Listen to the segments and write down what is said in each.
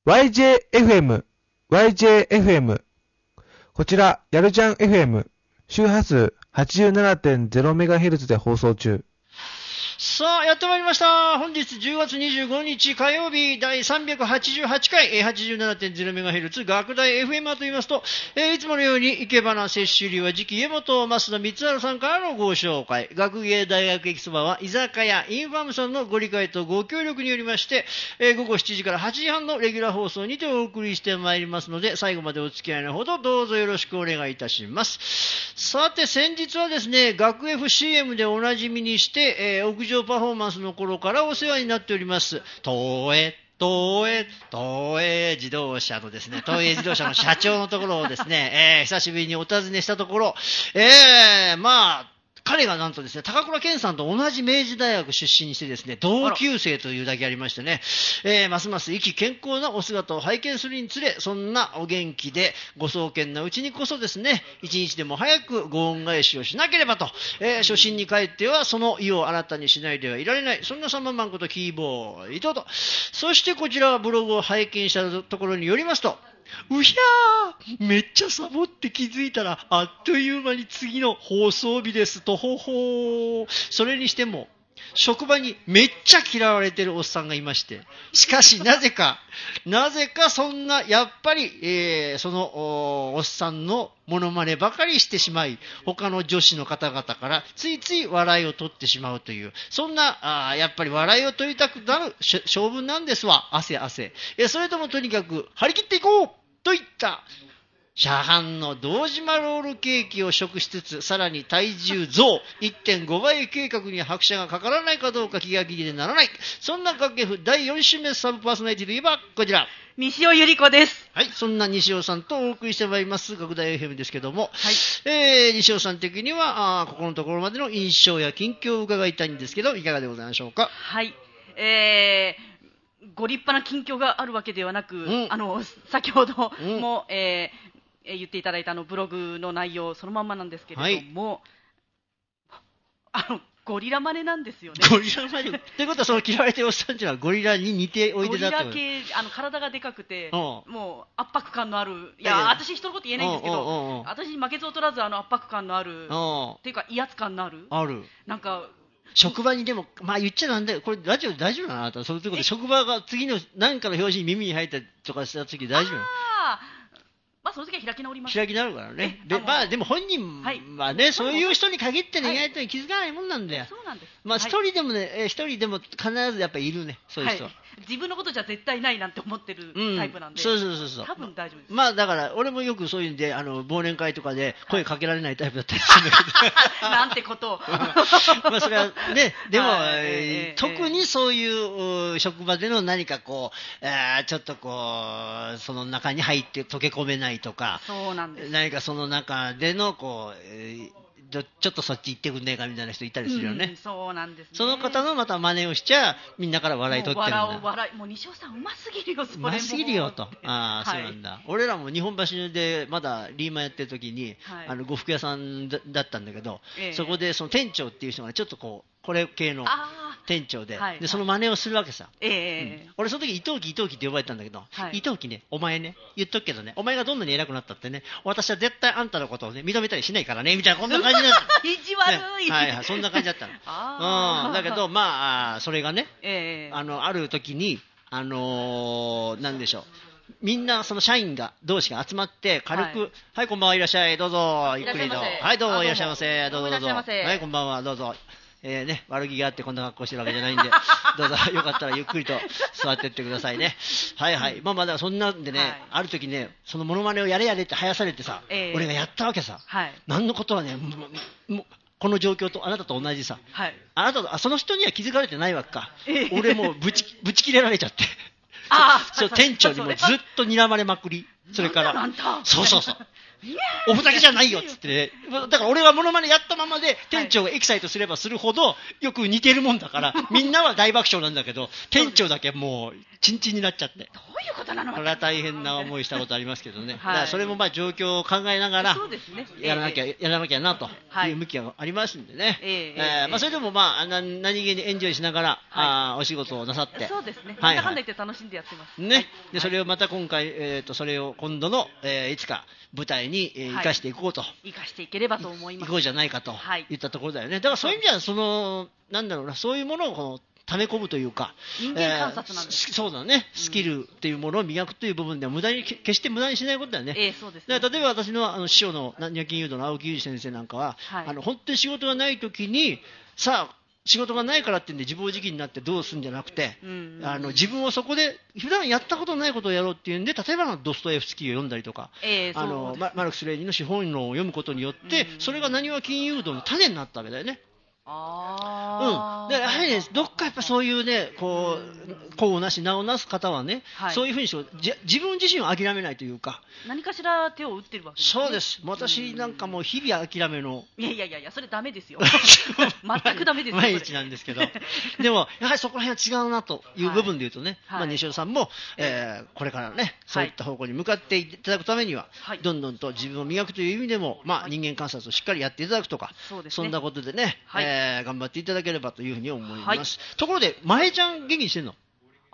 YJFM、YJFM。こちら、やるじゃん FM。周波数 87.0MHz で放送中。 さあ、やってまいりました。本日10月25日火曜日第388回 87.0MHz 学大 FM と言いますと、いつものように生け花摂取流は次期家元増田光晴さんからのご紹介。学芸大学駅そばは居酒屋インファムさんのご理解とご協力によりまして、午後7時から8時半のレギュラー放送にてお送りしてまいりますので、最後までお付き合いのほどどうぞよろしくお願いいたします。さて、先日はですね、学 FCM でおなじみにして、屋上パフォーマンスの頃からお世話になっております、東映自動車のですね、東映自動車の社長のところをですね、久しぶりにお尋ねしたところ、彼がなんとですね、高倉健さんと同じ明治大学出身にしてですね、同級生というだけありましてね、ますます生き健康なお姿を拝見するにつれ、そんなお元気でご壮健なうちにこそですね、一日でも早くご恩返しをしなければと、初心に帰ってはその意を新たにしないではいられない、そんなサンママンことキーボーイと、そしてこちらはブログを拝見したところによりますと、うひゃー、めっちゃサボって気づいたらあっという間に次の放送日ですとほほー。それにしても職場にめっちゃ嫌われてるおっさんがいまして、しかしなぜかそんなやっぱり、そのおっさんのモノマネばかりしてしまい、他の女子の方々からついつい笑いを取ってしまうという、そんなやっぱり笑いを取りたくなる性分なんですわ。汗それともとにかく張り切っていこうといった車販の堂島ロールケーキを食しつつ、さらに体重増 1.5 倍計画に拍車がかからないかどうか気が気でならない、そんな学芸府第4週目サブパーソナリティといえばこちら、 西尾ゆり子です。 はい、そんな西尾さんとお送りしてまいります学大 FM ですけども、 はい、 西尾さん的にはここのところまでの印象や近況を伺いたいんですけど、いかがでございましょうか。 はい、ご立派な近況があるわけではなく、先ほども、言っていただいたブログの内容そのまんまなんですけれども、はい、ゴリラ真似なんですよね。 ゴリラ真似ということは、その嫌われてるおっさんっていうのはゴリラに似ておいでだった。 ゴリラ系、体がでかくて、もう圧迫感のある、いや私人のこと言えないんですけど、私に負けず劣らず圧迫感のあるっていうか威圧感のある、なんか職場にでも、言っちゃなんだよ、これラジオで大丈夫なのあなた、そういうことで職場が次の何かの表紙に耳に入ったりとかした時大丈夫なの。 その時は開き直ります。 開き直るからね。でも本人はね、そういう人に限ってね、意外と気づかないもんなんだよ。 そうなんです。 一人でもね、一人でも必ずやっぱりいるね、そういう人は。 自分のことじゃ絶対ないなんて思ってるタイプなんで、 そう多分大丈夫です。 だから俺もよくそういうんで忘年会とかで声かけられないタイプだったりするんだけど、 なんてことをそれはね、でも、特にそういう職場での何かこう、ちょっとこうその中に入って溶け込めないとか、 そうなんです。 何かその中でのこう、ちょっとそっち行ってくんねえかみたいな人いたりするよね。 そうなんですね。 その方のまた真似をしちゃみんなから笑い取ってるんだ。 もう西尾さんうますぎるよ、 うますぎるよと。そうなんだ。俺らも日本橋でまだリーマンやってる時に、呉服屋さんだったんだけど、そこでその店長っていう人がちょっとこうこれ系の店長で、その真似をするわけさ。俺その時伊藤木って呼ばれたんだけど、伊藤木ね、お前ね、言っとくけどね、お前がどんなに偉くなったってね、私は絶対あんたのことをね認めたりしないからねみたいな、こんな感じなの。 意地悪い。 そんな感じだったの。だけどそれがね、ある時になんでしょう。みんなその社員同士が集まって軽く、はいこんばんはいらっしゃいどうぞゆっくりと、はいどうもいらっしゃいませ、どうぞはいこんばんはどうぞ。悪気があってこんな格好してるわけじゃないんでどうぞよかったらゆっくりと座ってってくださいね。はいはい、だからそんなんでね、ある時ね、そのモノマネをやれって生やされてさ、俺がやったわけさ、何のことはね、この状況とあなたと同じさ、あなたとその人には気づかれてないわけか、俺もうぶち切れられちゃってそう店長にもずっと睨まれまくり、それからそうおふざけじゃないよっつって、だから俺はモノマネやったままで店長がエキサイトすればするほどよく似てるもんだから、みんなは大爆笑なんだけど店長だけもうチンチンになっちゃって。 どういうここれは大変な思いしたことありますけどね、 はい、 だからそれもまあ状況を考えながらそうですね、 やらなきゃなという向きがありますんでね、まあ、それでもまあ何気にエンジョイしながら、はい、お仕事をなさって、 そうですね、 はいはい、 なんだかんだ言って楽しんでやってますね、 はい、 でそれをまた今回、それを今度の、いつか舞台に、生かしていこうと、 生かしていければと思います。 いこうじゃないかといったところだよね。だからそういう意味ではなんだろうな、そういうものをこの溜め込むというか、 人間観察なんです、 そうだね、スキルっていうものを磨くという部分では決して無駄にしないことだよね。 そうですね。 だから例えば私の師匠のニャキン誘導の青木裕二先生なんかは、はい、本当に仕事がない時にさあ仕事がないからってんで自暴自棄になってどうするんじゃなくて、自分をそこで普段やったことないことをやろうっていうんで、例えばドストエフスキーを読んだりとか、マルクス・レーニンの資本論を読むことによって、それがなにわ金融道の種になったわけだよね。でやはりね、どっかやっぱそういうね、こうなし名をなす方はね、はい、そういうふうに自分自身を諦めないというか、 何かしら手を打ってるわけですね。 そうです。私なんかもう日々諦めの、 いやそれダメですよ。全くダメですよ。 毎日なんですけど、でもやはりそこら辺は違うなという部分で言うとね、はい、西尾さんも、これからね、そういった方向に向かっていただくためには、はい、どんどんと自分を磨くという意味でも、まあ、人間観察をしっかりやっていただくとか、そんなことでね、はい、頑張っていただければというふうに思います、はい、ところで前ちゃん元気にしてんの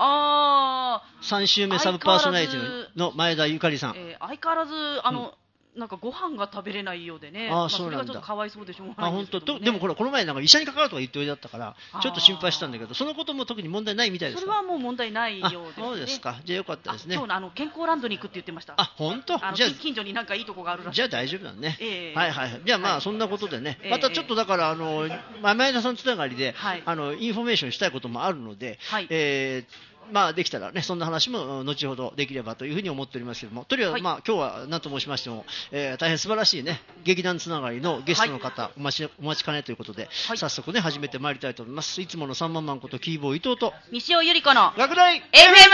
？3週目サブパーソナリティの前田ゆかりさん、 相変わらずなんかご飯が食べれないようでね、それがちょっとかわいそうでしょうがないんですけど、ね、 でもこの前なんか医者にかかるとか言っておいでだったからちょっと心配したんだけど、そのことも特に問題ないみたいですか？ それはもう問題ないようですね。 そうですか。じゃあよかったですね。 今日健康ランドに行くって言ってました。 本当？ じゃあ近所になんかいいとこがあるらしい。 じゃあ大丈夫だね。はいはい。じゃあまあそんなことでね、またちょっとだから前田さんつながりで、インフォメーションしたいこともあるので、まあできたらね、そんな話も後ほどできればというふうに思っておりますけども、とりあえずまあ今日は何と申しましても、大変素晴らしいね、劇団つながりのゲストの方、お待ちかねということで、早速ね、始めてまいりたいと思います。いつもの3万万ことキーボー伊藤と、 西尾ゆり子の学大 FM！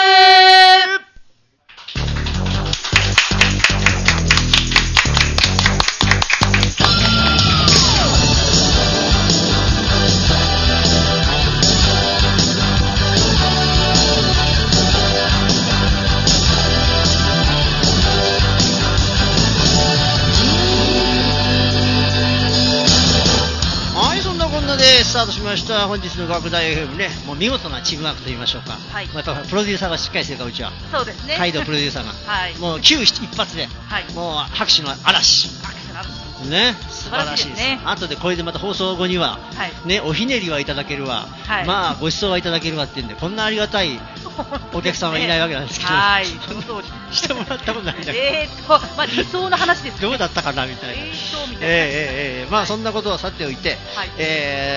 スタートしました。本日の学大 FM ね、もう見事なチームワークと言いましょうか、はい、またプロデューサーがしっかりしてるからうちは、 そうですね、 カイドウプロデューサーが、はい、もう9一発で、はい、もう拍手の嵐ね、素晴らしいですね。後でこれでまた放送後には、はい、ね、おひねりはいただけるわ、はい、まあご馳走はいただけるわっていうんで、こんなありがたいお客さんはいないわけなんですけど、 はい、その通りしてもらったことないんだけど、まあ理想の話ですね。 どうだったかなみたいな。まあそんなことはさておいて、はい、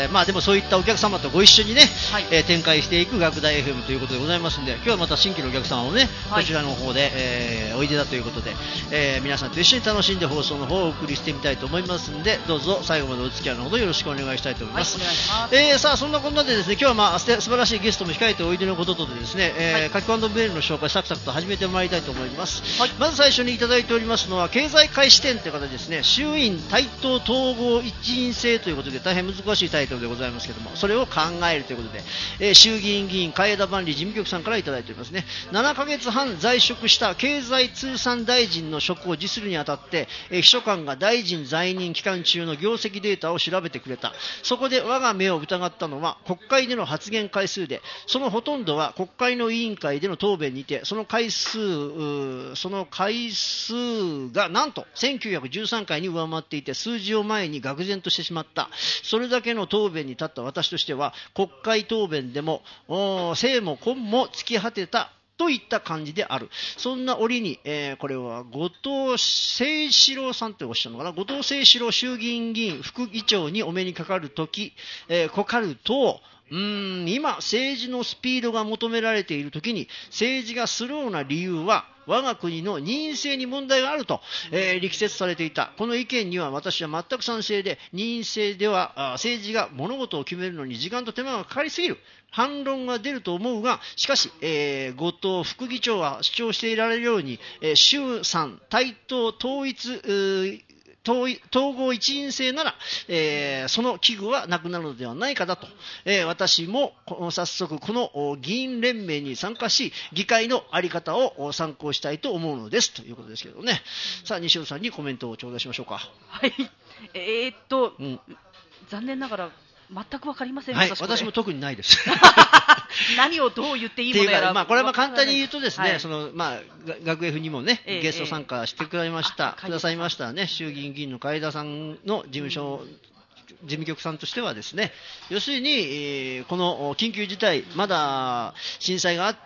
まあでもそういったお客様とご一緒にね、はい、展開していく学大 FM ということでございますんで、今日はまた新規のお客様をね、はい、こちらの方で、おいでだということで、皆さんと一緒に楽しんで放送の方をお送りしてみたいと思いますんで、どうぞ最後までお付き合いのほどよろしくお願いしたいと思います。 はい、お願いします。 さあそんなこんなでですね、今日はまあ素晴らしいゲストも控えておいでのこととですね、書き込んだメールの紹介サクサクと始めてまいりたいと思います、はい、まず最初にいただいておりますのは経済界視点という方ですね。衆院対等統合一員制ということで大変難しいタイトルでございますけども、それを考えるということで、衆議院議員海江田万里事務局さんからいただいておりますね。7ヶ月半在職した経済通産大臣の職を辞するにあたって、秘書官が大臣在任期間中の業績データを調べてくれた。そこで我が目を疑ったのは国会での発言回数で、そのほとんどは国会の委員会での答弁にて、その回数がなんと1913回に上回っていて、数字を前に愕然としてしまった。それだけの答弁に立った私としては、国会答弁でも正も根も突き果てたといった感じである。そんな折に、これは後藤誠志郎さんとおっしゃるのかな。後藤誠志郎衆議院議員副議長にお目にかかるとき、かかると、今政治のスピードが求められているときに政治がスローな理由は我が国の任意性に問題があると、力説されていた。この意見には私は全く賛成で、任意性では政治が物事を決めるのに時間と手間がかかりすぎる。反論が出ると思うが、しかし、後藤副議長は主張していられるように、衆参対等統一統合一員制なら、その危惧はなくなるのではないかだと、私も早速この議員連盟に参加し、議会の在り方を参考したいと思うのですということですけどね。さあ、西尾さんにコメントを頂戴しましょうか。 はい。残念ながら全く分かりません。 はい、私も特にないです。 何をどう言っていいものやら。 これは簡単に言うとですね、学 F にもね、ゲスト参加してくださいましたね、衆議院議員の海田さんの事務局さんとしてはですね、要するに、この緊急事態、まだ震災があって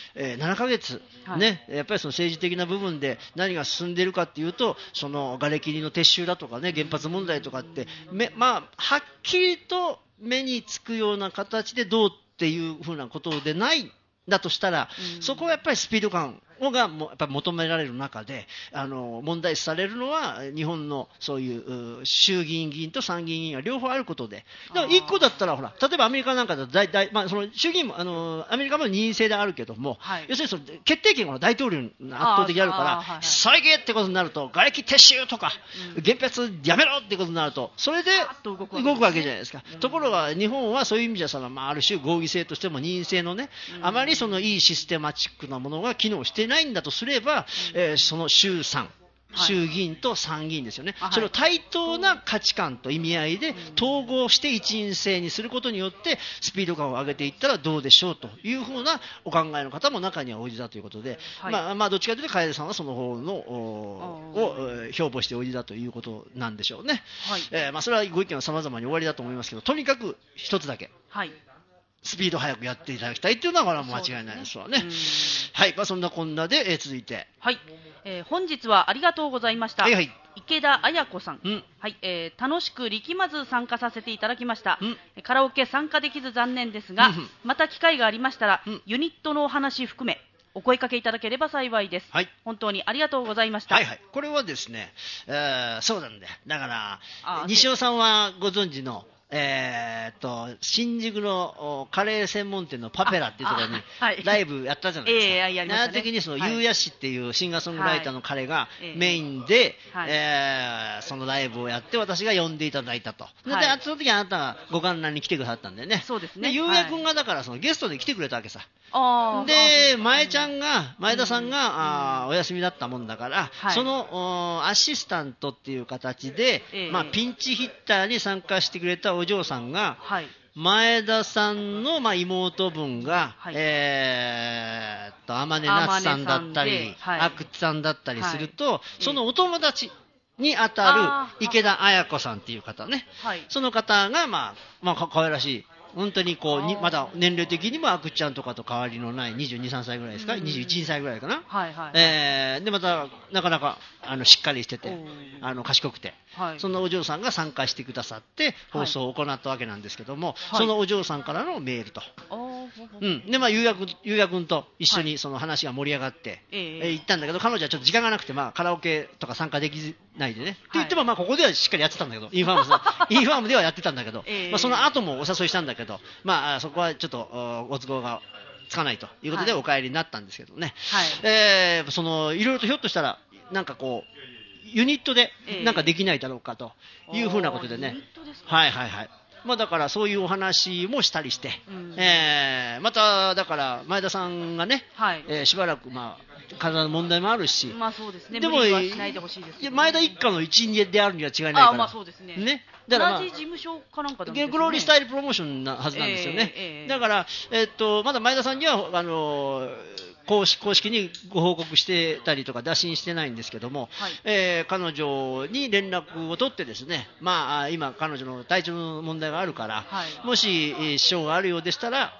、7ヶ月、ね、やっぱりその政治的な部分で何が進んでいるかというと、その瓦礫の撤収だとかね、原発問題とかって、はっきりと目につくような形でどうっていうふうなことでないだとしたら、そこはやっぱりスピード感がやっぱり求められる中で、問題視されるのは日本のそういう衆議院議員と参議院議員が両方あることで、だから1個だったらほら、例えばアメリカなんかだとその衆議院もアメリカも任意制であるけども、要するにその決定権は大統領に圧倒的にあるから、再現ってことになると瓦礫撤収とか、原発やめろってことになると、それで動くわけじゃないですか。ところが日本はそういう意味じゃある種合議制としても任意制のね、あまりそのいいシステマチックなものが機能していないんだとすれば、その衆議院と参議院ですよね、それを対等な価値観と意味合いで統合して一員制にすることによってスピード感を上げていったらどうでしょうというふうなお考えの方も中にはおいでだということで、どっちかというと楓さんはその方のを標榜しておいでだということなんでしょうね。それはご意見は様々に終わりだと思いますけど、とにかく一つだけ、スピード早くやっていただきたいというのはこれは間違いないですわね。はい、そんなこんなで、続いて、 本日はありがとうございました。池田彩子さん、楽しく力まず参加させていただきました。カラオケ参加できず残念ですが、また機会がありましたら、ユニットのお話含めお声かけいただければ幸いです。本当にありがとうございました。 これはですね、そうなんだよ。だから西尾さんはご存知の新宿のカレー専門店のパペラっていうところにライブやったじゃないですか。あの時にそのゆうやしっていうシンガーソングライターの彼がメインで、そのライブをやって私が呼んでいただいたと。で、その時あなたがご観覧に来てくださったんでね。 そうですね。 ゆうやくんがだからそのゲストで来てくれたわけさ。で、前田さんがお休みだったもんだから、そのアシスタントっていう形で、ピンチヒッターに参加してくれたお嬢さんが、前田さんの妹分が、天音夏さんだったり、阿久津さんだったりすると、そのお友達にあたる池田彩子さんっていう方ね、その方が可愛らしい。本当にまだ年齢的にもあくちゃんとかと変わりのない22、3歳ぐらいですか、21、2歳ぐらいかな。でまたなかなかしっかりしてて賢くて、そんなお嬢さんが参加してくださって放送を行ったわけなんですけども、そのお嬢さんからのメールと、でゆうやくんと一緒にその話が盛り上がって行ったんだけど、彼女はちょっと時間がなくてカラオケとか参加できないでね、って言ってもここではしっかりやってたんだけど、インファームではやってたんだけど、その後もお誘いしたんだけど、そこはちょっとご都合がつかないということでお帰りになったんですけどね、いろいろとひょっとしたらなんかユニットでなんかできないだろうかというふうなことでね、だからそういうお話もしたりして、まただから前田さんがね、しばらく体の問題もあるし、 でも前田一家の一員であるには違いないから、 だから同じ事務所かなんかでもですね、 グローリースタイルプロモーションなはずなんですよね。だからまだ前田さんには公式にご報告してたりとか打診してないんですけども、彼女に連絡を取ってですね、今彼女の体調の問題があるから、もし支障があるようでしたら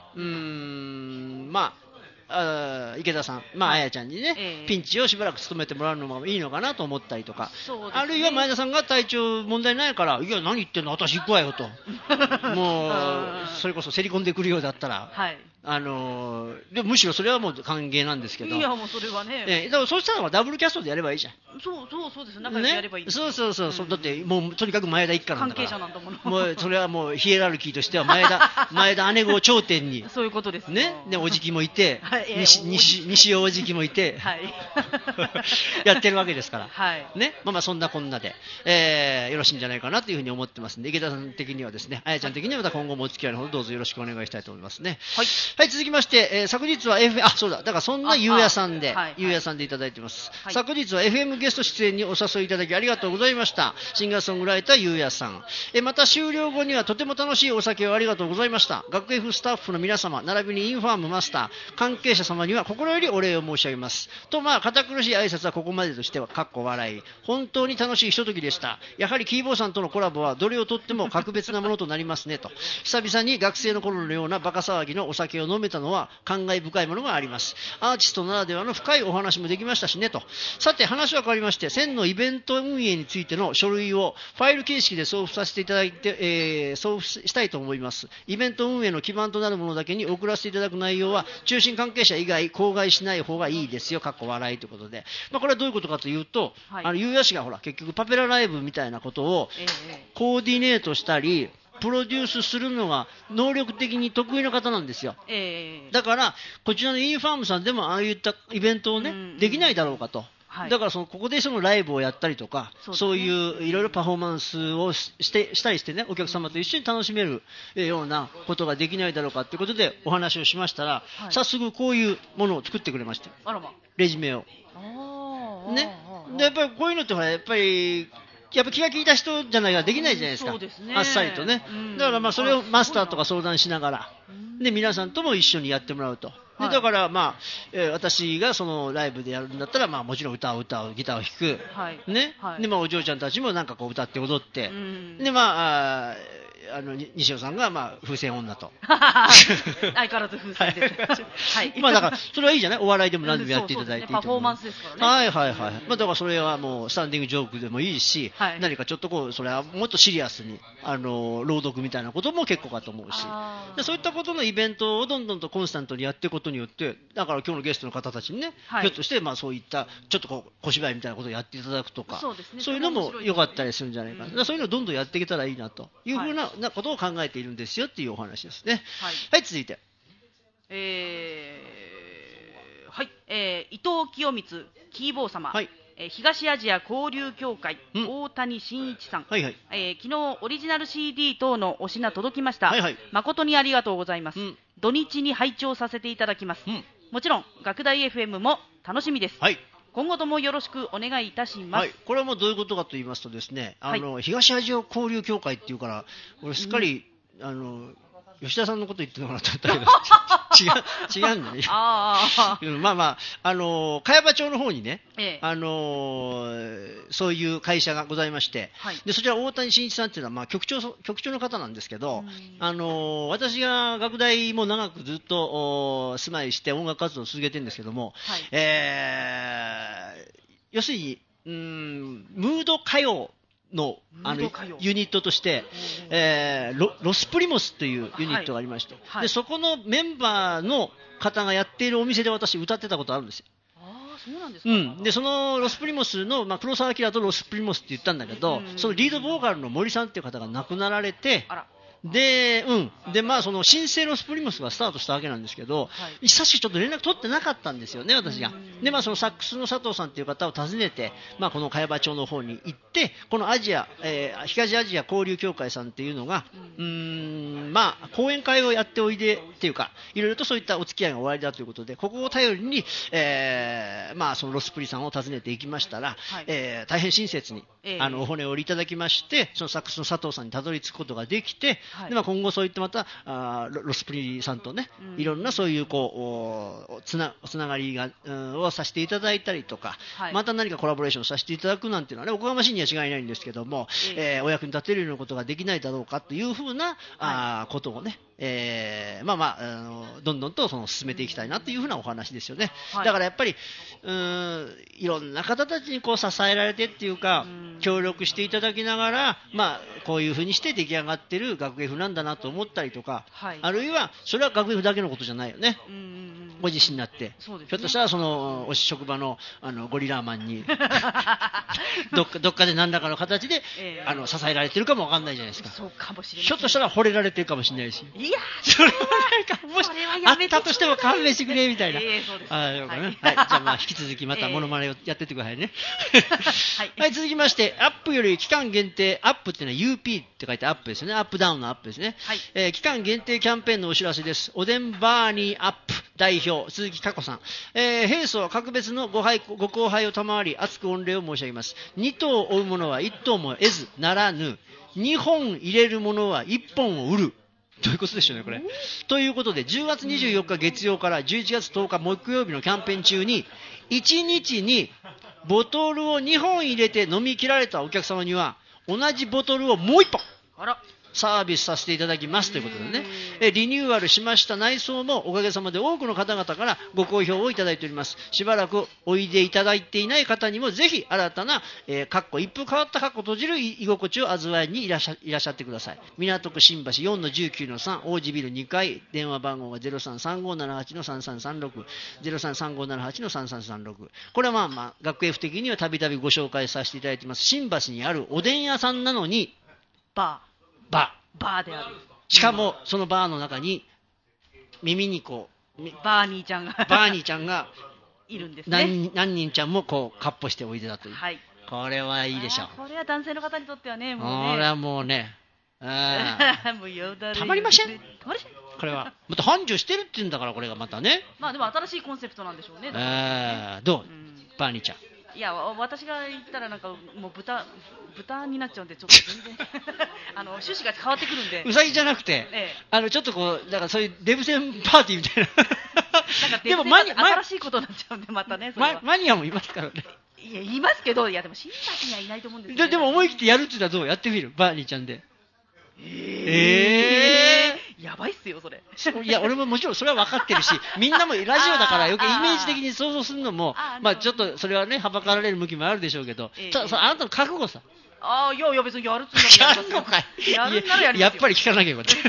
池田さん、あやちゃんにね、ピンチをしばらく務めてもらうのもいいのかなと思ったりとか、あるいは前田さんが体調問題ないから、いや何言ってんの私行くわよともうそれこそ競り込んでくるようだったら、 でむしろそれはもう歓迎なんですけど。 いや、もうそれはね。 だからそうしたらダブルキャストでやればいいじゃん。 そうです。仲良くやればいい、 ね。そう、だってもうとにかく前田一家なんだから。 関係者なんだもの。 もうそれはもうヒエラルキーとしては前田姉子を頂点に。 そういうことですね。で、おじきもいて、西尾おじきもいて、 はい、 やってるわけですから。 はい。 ね。まあそんなこんなで、よろしいんじゃないかなというふうに思ってますんで、池田さん的にはですね、あやちゃん的にはまた今後もお付き合いのほどどうぞよろしくお願いしたいと思いますね。 はい。 はい、続きまして、昨日は そうだ、だからそんなゆうやさんで、ゆうやさんでいただいてます。はい、昨日は FM ゲスト出演にお誘いいただきありがとうございました。シンガーソングライターゆうやさん。また終了後にはとても楽しいお酒をありがとうございました。学 F スタッフの皆様、並びにインファームマスター、関係者様には心よりお礼を申し上げます。と、堅苦しい挨拶はここまでとしては、かっこ笑い。本当に楽しいひとときでした。やはりキーボーさんとのコラボはどれをとっても格別なものとなりますねと。久々に学生の頃のようなバカ騒ぎのお酒を飲めたのは感慨深いものがあります。アーティストならではの深いお話もできましたしねと。さて話は変わりまして、1000のイベント運営についての書類をファイル形式で送付させていただいて、送付したいと思います。イベント運営の基盤となるものだけに送らせていただく内容は中心関係者以外口外しない方がいいですよ、かっこ笑いということで、これはどういうことかというと、ゆうやしがほら結局パペラライブみたいなことをコーディネートしたりプロデュースするのが能力的に得意な方なんですよ。だからこちらのインファームさんでもああいったイベントをね、できないだろうかと。だからここでそのライブをやったりとか、そういういろいろパフォーマンスをしたりしてね、お客様と一緒に楽しめるようなことができないだろうかということでお話をしましたら、早速こういうものを作ってくれました。レジュメを。ね。でやっぱりこういうのってやっぱり気が利いた人じゃないからできないじゃないですか。そうですね。あっさりとね。だからそれをマスターとか相談しながら、で皆さんとも一緒にやってもらうと。でだから私がそのライブでやるんだったらもちろん歌を歌う、ギターを弾く、ね。でお嬢ちゃんたちもなんかこう歌って踊って、で西尾さんが風船女と相変わらず風船です。はい。 だからそれはいいじゃない。お笑いでも何でもやっていただいていいと思う。 パフォーマンスですからね。 だからそれはもうスタンディングジョークでもいいし、何かちょっとそれはもっとシリアスに朗読みたいなことも結構かと思うし、でそういったことのイベントをどんどんとコンスタントにやっていくことによって、だから今日のゲストの方たちにね、ひょっとしてそういったちょっと小芝居みたいなことをやっていただくとか、そういうのも良かったりするんじゃないかな。そういうのをどんどんやっていけたらいいなというふうなことを考えているんですよっていうお話ですね。はい、続いて。 伊藤清光キーボー様。東アジア交流協会、大谷真一さん、昨日オリジナル CD 等のお品届きました。誠にありがとうございます。土日に拝聴させていただきます。もちろん学大 FM も楽しみです。今後ともよろしくお願いいたします。 これはもうどういうことかと言いますとですね、東アジア交流協会っていうから俺すっかり、吉田さんのこと言ってるのかなと思ったけど違うんだね。茅場町の方にね、そういう会社がございまして、でそちら大谷真一さんっていうのは局長の方なんですけど、私が学大も長くずっと住まいして音楽活動を続けてるんですけども、要するにムード歌謡のユニットとして、ロスプリモスというユニットがありまして、でそこのメンバーの方がやっているお店で私歌ってたことあるんですよ。 そうなんですか。 でそのロスプリモスの、黒澤明とロスプリモスって言ったんだけど、そのリードボーカルの森さんっていう方が亡くなられて、で、その新生ロスプリモスがスタートしたわけなんですけど、久しくちょっと連絡取ってなかったんですよね、私が。で、そのサックスの佐藤さんっていう方を訪ねて、この茅場町の方に行って、この東アジア交流協会さんっていうのが、講演会をやっておいでっていうか、いろいろとそういったお付き合いが終わりだということで、ここを頼りに、そのロスプリさんを訪ねていきましたら、大変親切に、お骨を折りいただきまして、そのサックスの佐藤さんにたどり着くことができて、で今後そういったまたロスプリさんとね、いろんなそういうつながりをさせていただいたりとか、また何かコラボレーションさせていただくなんていうのはね、おこがましいには違いないんですけども、お役に立てるようなことができないだろうかというふうな、ことをね、 どんどんと進めていきたいなというふうなお話ですよね。 はい、 だからやっぱりいろんな方たちにこう支えられてっていうか、協力していただきながら、こういうふうにして出来上がってる学芸譜なんだなと思ったりとか、 はい、 あるいはそれは学芸譜だけのことじゃないよね。ご自身になって、 そうですね、 ひょっとしたらお職場のゴリラーマンにどっかで何らかの形で、支えられてるかもわかんないじゃないですか。 そうかもしれない。 ひょっとしたら惚れられてるかもしれないし。 いやそれはなんかもしあったとしても勘弁してくれみたいな。 そうです。 はい、じゃあ引き続きまたモノマネをやってってくださいね。はい、続きましてアップより期間限定、アップっていうのは UP って書いてアップですよね。アップダウンのアップですね。 はい、 期間限定キャンペーンのお知らせです。おでんバーニーアップ代表鈴木佳子さん、平素格別のご後輩を賜り厚く御礼を申し上げます。2頭追う者は1頭も得ずならぬ、2本入れる者は1本を売る。どういうことでしょうねこれ。ということで10月24日月曜から11月10日木曜日のキャンペーン中に1日にボトルを2本入れて飲み切られたお客様には同じボトルをもう1本サービスさせていただきますということでね、リニューアルしました内装もおかげさまで多くの方々からご好評をいただいております。しばらくおいでいただいていない方にもぜひ新たな、一風変わった閉じる居心地を味わいにいらっしゃってください。港区新橋 4-19-3 王子ビル2階、電話番号が 033578-3336 033578-3336。これは学芸譜的にはたびたびご紹介させていただいています新橋にあるおでん屋さんなのにバーである。 しかもそのバーの中に耳にバーニーちゃんがいるんですね。 何人ちゃんもこうカッポしておいでだという、 はい、 これはいいでしょう。 これは男性の方にとってはね、もうね、 これはもうねもうよだれたまりません。これはまた繁盛してるって言うんだから、これがまたね、 でも新しいコンセプトなんでしょうね。 どう、バーニーちゃん。 いや、私が言ったらなんかもう豚になっちゃうんで、ちょっと全然趣旨が変わってくるんで。 うさぎじゃなくて、ちょっとだからそういうデブ戦パーティーみたいななんかでも新しいことになっちゃうんで、またね、 マニアもいますからね。 いや、いますけど、いやでも新橋にはいないと思うんですよね。 でも思い切ってやるって言ったらどう、やってみる、バーニーちゃんで。 やばいっすよそれ。 いや俺ももちろんそれは分かってるし、みんなもラジオだから余計イメージ的に想像するのもちょっとそれはねはばかられる向きもあるでしょうけど、あなたの覚悟さ。 いや別にやるつもりやるのかい。やるならやりますよ。 やっぱり聞かなきゃよかった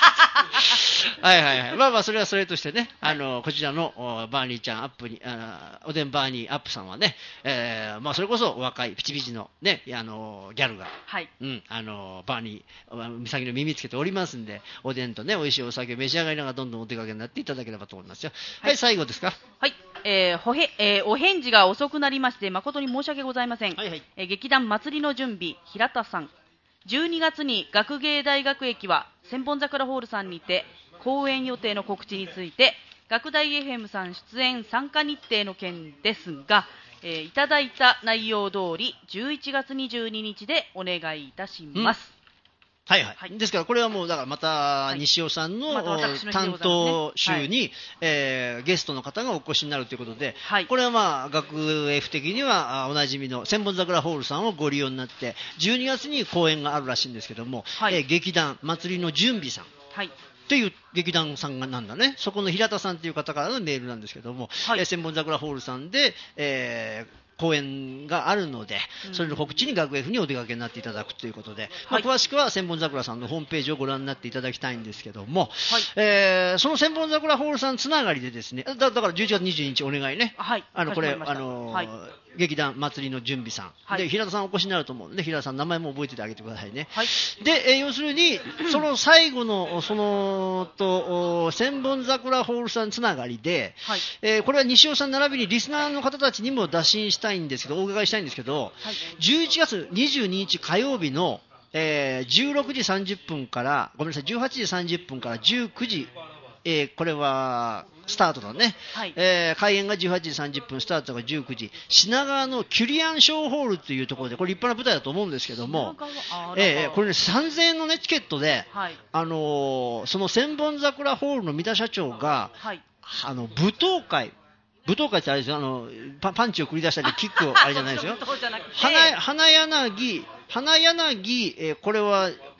はいそれはそれとしてね、こちらのバーニーちゃんアップにおでんバーニーアップさんはね、それこそお若いピチピチのねギャルが、バーニーみさぎの耳つけておりますんで、おでんとね美味しいお酒を召し上がりながらどんどんお出かけになっていただければと思いますよ。はい、最後ですか。 はい、お返事が遅くなりまして誠に申し訳ございません。劇団祭りの準備、平田さん。12月に学芸大学駅は千本桜ホールさんにて公演予定の告知について学大 FM さん出演参加日程の件ですが、いただいた内容通り11月22日でお願いいたします。 ですからこれはもうだからまた西尾さんの担当週にゲストの方がお越しになるということで、これは学芸譜的にはおなじみの千本桜ホールさんをご利用になって12月に公演があるらしいんですけども、劇団祭りの準備さんという劇団さんがなんだね、そこの平田さんという方からのメールなんですけども、千本桜ホールさんで公演があるので、それの告知に学芸譜にお出かけになっていただくということで、詳しくは千本桜さんのホームページをご覧になっていただきたいんですけども、その千本桜ホールさんつながりでですね、だから11月22日お願いね、これ劇団祭りの準備さん、で平田さんお越しになると思うので、平田さん名前も覚えててあげてくださいね。で、要するにその最後の千本桜ホールさんつながりで、これは西尾さん並びにリスナーの方たちにも打診したいんですけど、お伺いしたいんですけど、11月22日火曜日の、16時30分からごめんなさい18時30分から19時、これはスタートだね、開演が18時30分、スタートが19時、品川のキュリアンショーホールというところで、これ立派な舞台だと思うんですけども、これね3000円のねチケットで、その千本桜ホールの三田社長が、舞踏会ってあれですよ、パンチを繰り出したりキックをあれじゃないですよ。花柳、これは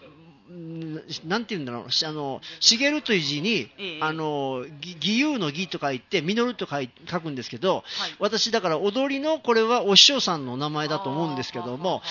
なんていうんだろう、茂という字に、義勇の義と書いて、実ると書くんですけど、はい、私、だから踊りのこれはお師匠さんの名前だと思うんですけども、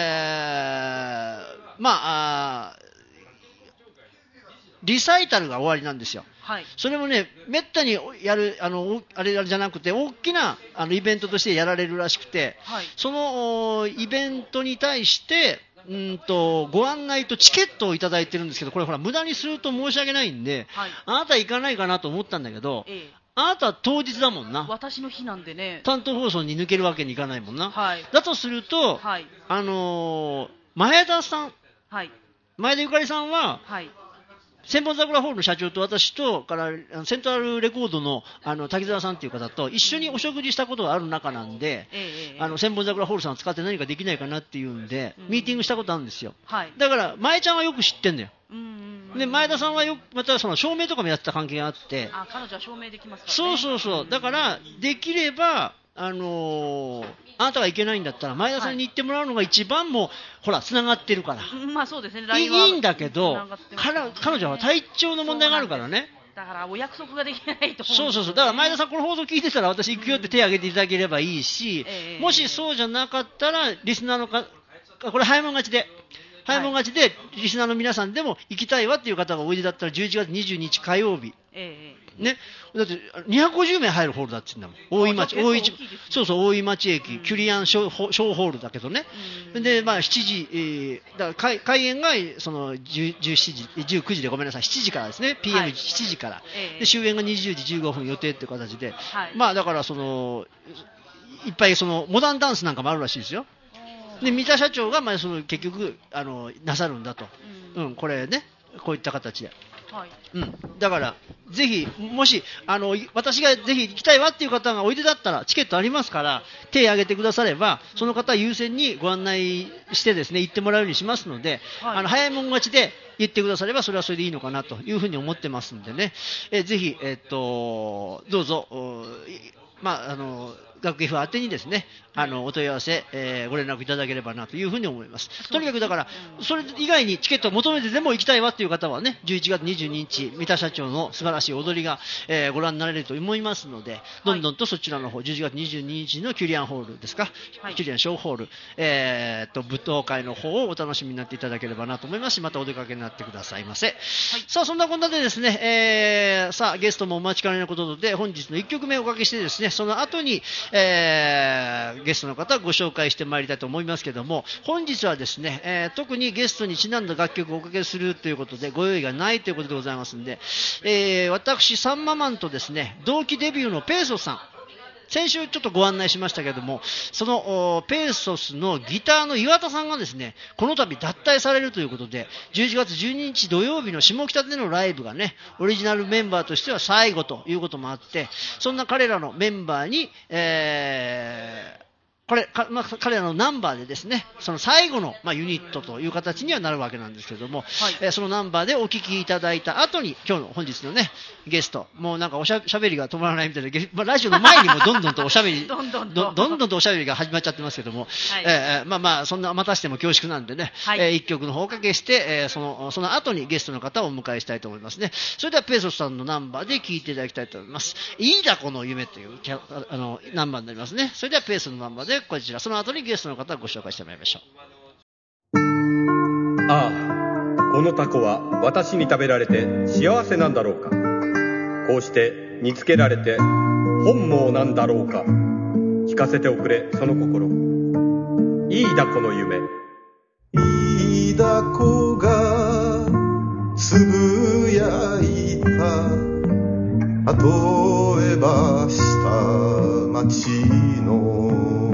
リサイタルが終わりなんですよ。はい、それもね、めったにやる、あれじゃなくて、大きなイベントとしてやられるらしくて、はい、そのイベントに対して、ご案内とチケットをいただいてるんですけど、これほら無駄にすると申し訳ないんで、はい、あなた行かないかなと思ったんだけど、あなたは当日だもんな。 私の日なんでね。 担当放送に抜けるわけにいかないもんな。 はい、 だとすると、はい、前田さん、はい、前田ゆかりさんは、はい、千本桜ホールの社長と私とからセントラルレコードの滝沢さんという方と一緒にお食事したことがある中なんで、千本桜ホールさんを使って何かできないかなっていうんで、ミーティングしたことあるんですよ。はい、だから前ちゃんはよく知ってんだよ。で前田さんはまたその照明とかもやってた関係があって、 彼女は照明できますからね。 そうだからできればあなたがいけないんだったら前田さんに言ってもらうのが一番もう、ほらつながってるから、 まあそうですね、 いいんだけど、彼女は体調の問題があるからね。 だからお約束ができないと思う。 そうだから前田さんこの放送聞いてたら私行くよって手を挙げていただければいいし、もしそうじゃなかったらリスナーのこれ早もん勝ちでリスナーの皆さんでも行きたいわっていう方がおいでだったら11月22日火曜日、ね、だって250名入るホールだって言うんだもん。大井町駅、キュリアン小ホールだけどね。で、7時、だから開演がその19時でごめんなさい、7時からですね、PM7 時から。で、終演が20時15分予定っていう形で、だからいっぱいモダンダンスなんかもあるらしいですよ。で、三田社長が結局なさるんだと。これね、こういった形で。はい、だからぜひもし私がぜひ行きたいわっていう方がおいでだったらチケットありますから手を挙げてくださればその方優先にご案内してですね行ってもらうようにしますので、はい、早いもん勝ちで言ってくださればそれはそれでいいのかなというふうに思ってますんでね、ぜひ、どうぞ学 F 宛てにですね、お問い合わせ、ご連絡いただければなというふうに思います。とにかくだから、それ以外にチケットを求めてでも行きたいわという方はね、11月22日、三田社長の素晴らしい踊りが、ご覧になれると思いますので、どんどんとそちらの方、11月22日のキュリアンホールですか、はい、キュリアン小ホール、舞踏会の方をお楽しみになっていただければなと思いますし、またお出かけになってくださいませ。はい、さあ、そんなこんなでですね、さあ、ゲストもお待ちかねのことで、本日の1曲目をおかけしてですね、その後に、ゲストの方をご紹介してまいりたいと思いますけども、本日はですね、特にゲストにちなんだ楽曲をおかけするということでご用意がないということでございますので、私サンママンとですね同期デビューのペーソスさん、先週ちょっとご案内しましたけども、そのペーソスのギターの岩田さんがですねこの度脱退されるということで、11月12日土曜日の下北でのライブがねオリジナルメンバーとしては最後ということもあって、そんな彼らのメンバーに、彼らのナンバーでですねその最後の、ユニットという形にはなるわけなんですけれども、はい、そのナンバーでお聴きいただいた後に今日の本日のねゲスト、もうなんかおしゃべりが止まらないみたいな、ラジオの前にもどんどんとおしゃべりどんどんとおしゃべりが始まっちゃってますけども、はい、そんな待たせても恐縮なんでね、はい、一曲の方をおかけして、その後にゲストの方をお迎えしたいと思いますね。それではペーソスさんのナンバーで聴いていただきたいと思います。いいだこの夢というナンバーになりますね。それではペーソスのナンバーでこちら、その後にゲストの方をご紹介してもらいましょう。ああ、このタコは私に食べられて幸せなんだろうか。こうして煮つけられて本望なんだろうか。聞かせておくれその心。いいだこの夢。 いいだこがつぶやいた。例えば下町の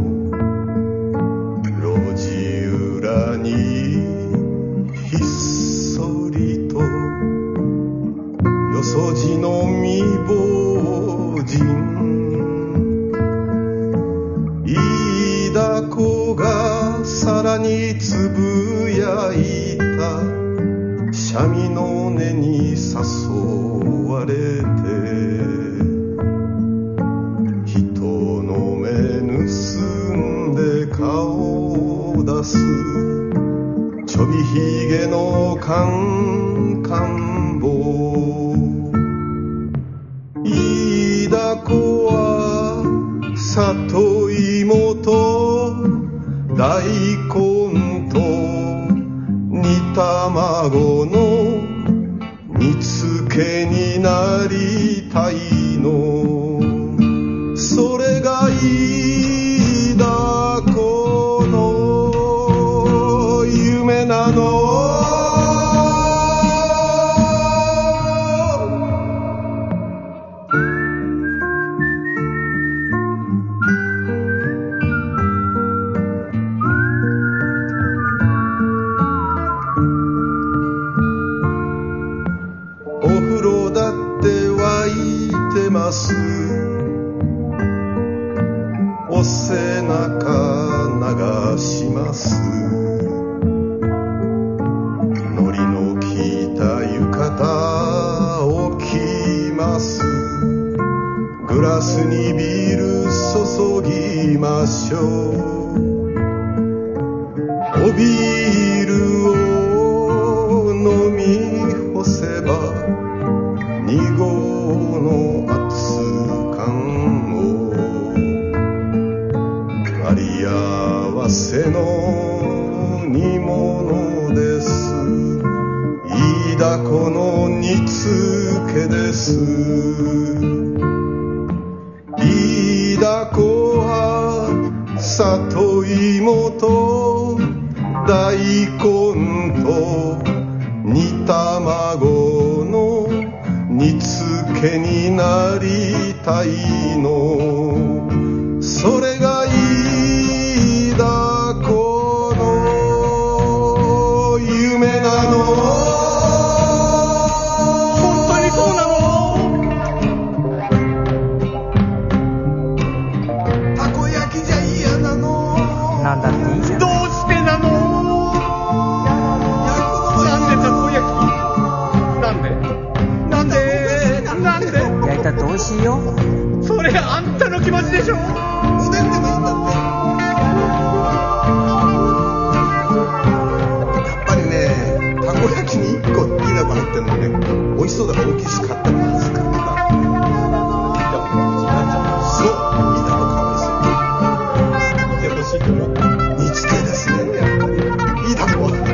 路地裏にひっそりとよそじの未亡人、いいだこがさらにつぶやいた。三味の音に誘われて人の目盗んで顔を出すちょびひひげのカンカン帽飯田子は里芋と大根と煮卵の煮つけになりたいのそれが飯田子の夢なのお風呂だって沸いてますお背中流しますのりの効いた浴衣を着ますグラスにビール注ぎましょうおビールを飲み干せば2合の熱燗をあり合わせの煮物です飯田子の煮つけです飯田子は里芋と大根と煮卵の煮つけになりたいのそれが飯田子の夢なの本当にそうなのたこ焼きじゃ嫌なのなんだっていいじゃんどうしてなのなんでたこ焼きなんで焼いたって美味しいよそれあんたの気持ちでしょおでんでもいいんだってやっぱりねたこ焼きに1個ピーナッツ入ってるのね美味しそうだから大きいし買ったんですからそうみんなのかわいそう見てほしいのは煮つけですねやっぱりいいだろう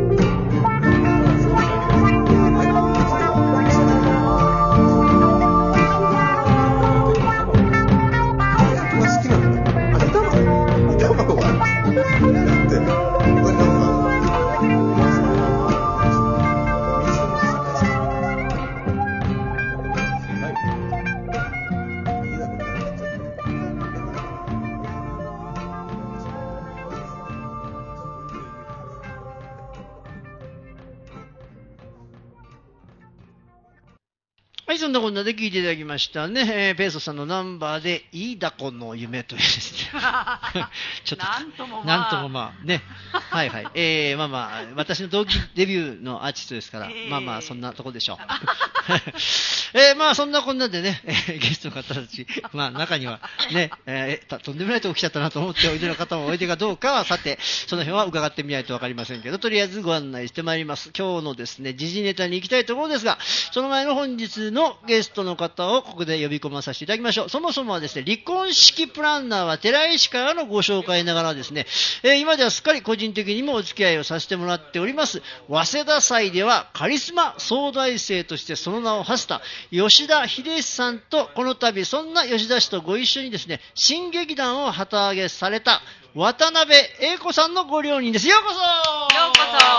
はい、そんなこんなで聞いていただきましたね。ペーソさんのナンバーで、飯田子の夢というですね。ちょっと、 なんともまあ。 なんともまあ、ね。はいはい。まあまあ、私の同期デビューのアーティストですから、まあまあ、そんなとこでしょう。まあ、そんなこんなでね、ゲストの方たち、まあ、中には、ね、とんでもないとこ来ちゃったなと思っておいでの方もおいでかどうかは、さて、その辺は伺ってみないとわかりませんけど、とりあえずご案内してまいります。今日のですね、時事ネタに行きたいところですが、その前の本日のゲストの方をここで呼び込まさせていただきましょう。そもそもはですね、離婚式プランナーは寺石からのご紹介ながらですね、今ではすっかり個人的にもお付き合いをさせてもらっております、早稲田祭ではカリスマ総大生としてその名を馳せた吉田秀志さんと、この度そんな吉田氏とご一緒にですね、新劇団を旗揚げされた渡辺英子さんのご両人です。ようこそ。 ようこそ。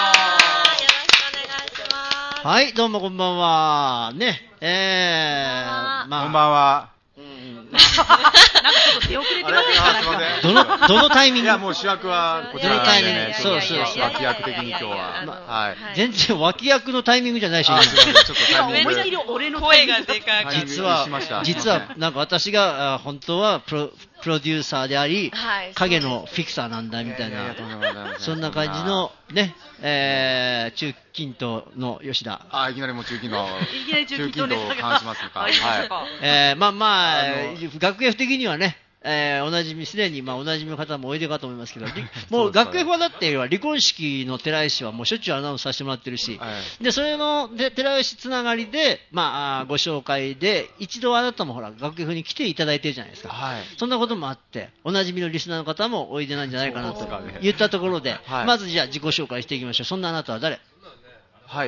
はい、どうもこんばんは。ね、 まあ、 こんばんは。 なんかちょっと出遅れてませんかなんか。 どのタイミング？ いや、もう主役はこちらなんでね、 そうそうそう。 脇役的に今日は。はい。 全然脇役のタイミングじゃないし、 ちょっとタイミング思いっきり俺の声がでかい。 実はなんか私が本当はプロデューサーであり、影のフィクサーなんだみたいな、そんな感じのね、中近東の吉田。 いきなりもう中近東。 いきなり中近東を話しますか。はい。 まあまあ、学園的にはね、 おなじみ、すでに、おなじみの方もおいでかと思いますけど、もう学園はだって離婚式の寺石はもうしょっちゅうアナウンスさせてもらってるし、で、それの寺石つながりで、ご紹介で、一度あなたもほら、学園に来ていただいてるじゃないですか。そんなこともあって、おなじみのリスナーの方もおいでなんじゃないかなと言ったところで、まずじゃあ自己紹介していきましょう。そんなあなたは誰？ はい、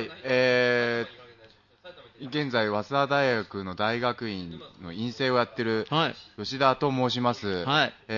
現在、早稲田大学の大学院の院生をやってる吉田と申します。よ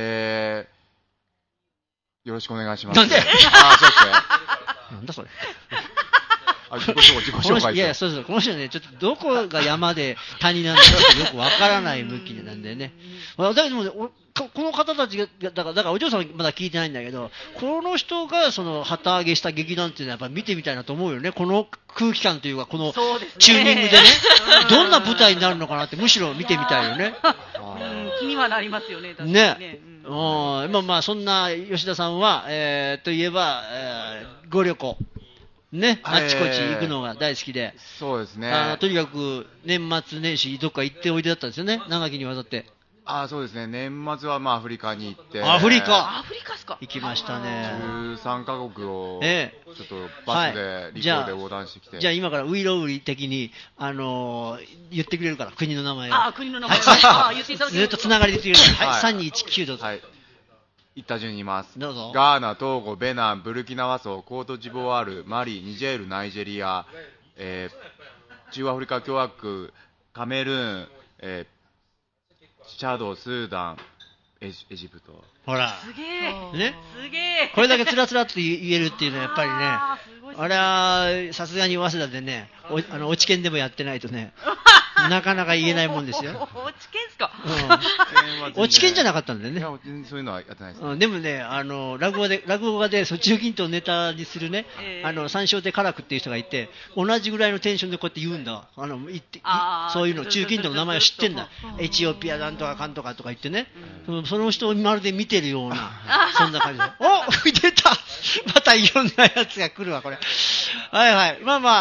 ろしくお願いします。 なんで？ そうですね。 なんだそれ。 自己紹介。 いやいや、そう。この人ね、ちょっとどこが山で谷なんだかよくわからない向きなんでね。だけどもね、この方たちが、だからお嬢さんまだ聞いてないんだけど、この人がその旗揚げした劇団っていうのはやっぱり見てみたいなと思うよね。この空気感というか、このチューニングでね、どんな舞台になるのかなってむしろ見てみたいよね。 気にはなりますよね、確かにね。そんな吉田さんは、といえば、ご旅行。ね、あっちこっち行くのが大好きで。 そうですね。 とにかく年末年始どっか行っておいでだったんですよね、長きにわたって。 そうですね。年末はアフリカに行って。 アフリカですか。 行きましたね。 13カ国をちょっとバスで陸路で横断してきて。 じゃあ今からウイロウリ的に言ってくれるから国の名前を。 国の名前を。言っていただける。 ずっとつながりで言ってくれる。はい、3219度。 はい。行った順に言います。 どうぞ。 ガーナ、トーゴ、ベナン、ブルキナファソ、コートジボワール、マリ、ニジェール、ナイジェリア、中アフリカ共和国、カメルーン、チャド、スーダン、エジプト。 ほら。 すげえ。 ね。 すげえ。 これだけつらつらっと言えるっていうのはやっぱりね、あれはさすがに早稲田でね、落ち研でもやってないとね、なかなか言えないもんですよ。 落ち研っすか？ 落ち研じゃなかったんだよね。 そういうのはやってないです。 でもね、落語家で、中近東をネタにするね、三笑亭からくっていう人がいて、同じぐらいのテンションでこうやって言うんだ。そういうの、中近東の名前を知ってんだ。エチオピアなんとかかんとかとか言ってね、その人をまるで見てるような、そんな感じで。お出たまたいろんなやつが来るわ、これ。はいはい。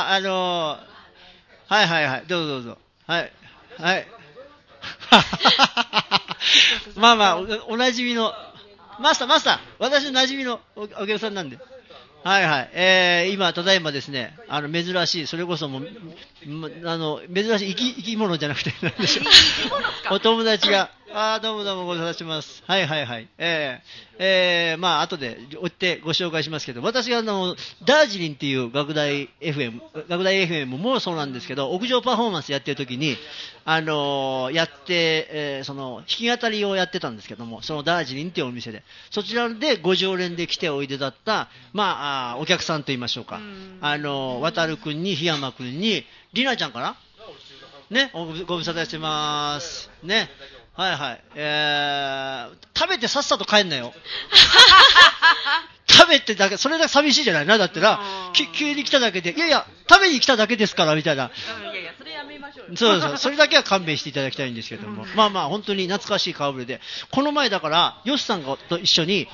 はい。どうぞ。はい。おなじみの、マスター、私のなじみのお客さんなんで。今、ただいまですね、珍しい、それこそもう、珍しい生き物じゃなくて、なんでしょう。お友達が、どうもご無沙汰してます。はい。後で追ってご紹介しますけど、私がダージリンっていう学大 FM もそうなんですけど、屋上パフォーマンスやってる時に、やって、弾き語りをやってたんですけども、そのダージリンっていうお店で、そちらでご常連で来ておいでだった、お客さんと言いましょうか。渡るくんに、檜山くんに、りなちゃんかなね、ご無沙汰してます。ね。食べてさっさと帰んなよ。食べてだけ、それが寂しいじゃないな、だってな。急に来ただけで、いや、食べに来ただけですから、みたいな。 いや、それやめましょうよ。 そう、それだけは勘弁していただきたいんですけども。本当に懐かしい顔ぶれで。この前だから、ヨシさんと一緒に、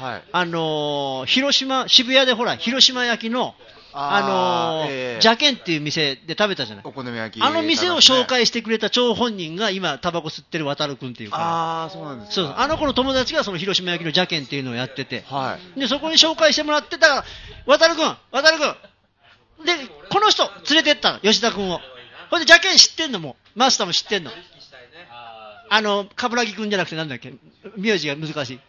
渋谷でほら、広島焼きの、ジャケンっていう店で食べたじゃない。 お好み焼き。 店を紹介してくれた張本人が今、タバコ吸ってる渡るくんっていうか。 そうなんですか。 そう、子の友達がその広島焼きのジャケンっていうのをやってて。で、そこに紹介してもらってたら、渡るくんで、この人連れてったの、吉田くんを。ほんで、ジャケン知ってんのも、マスターも知ってんの。冠城くんじゃなくてなんだっけ、名字が難し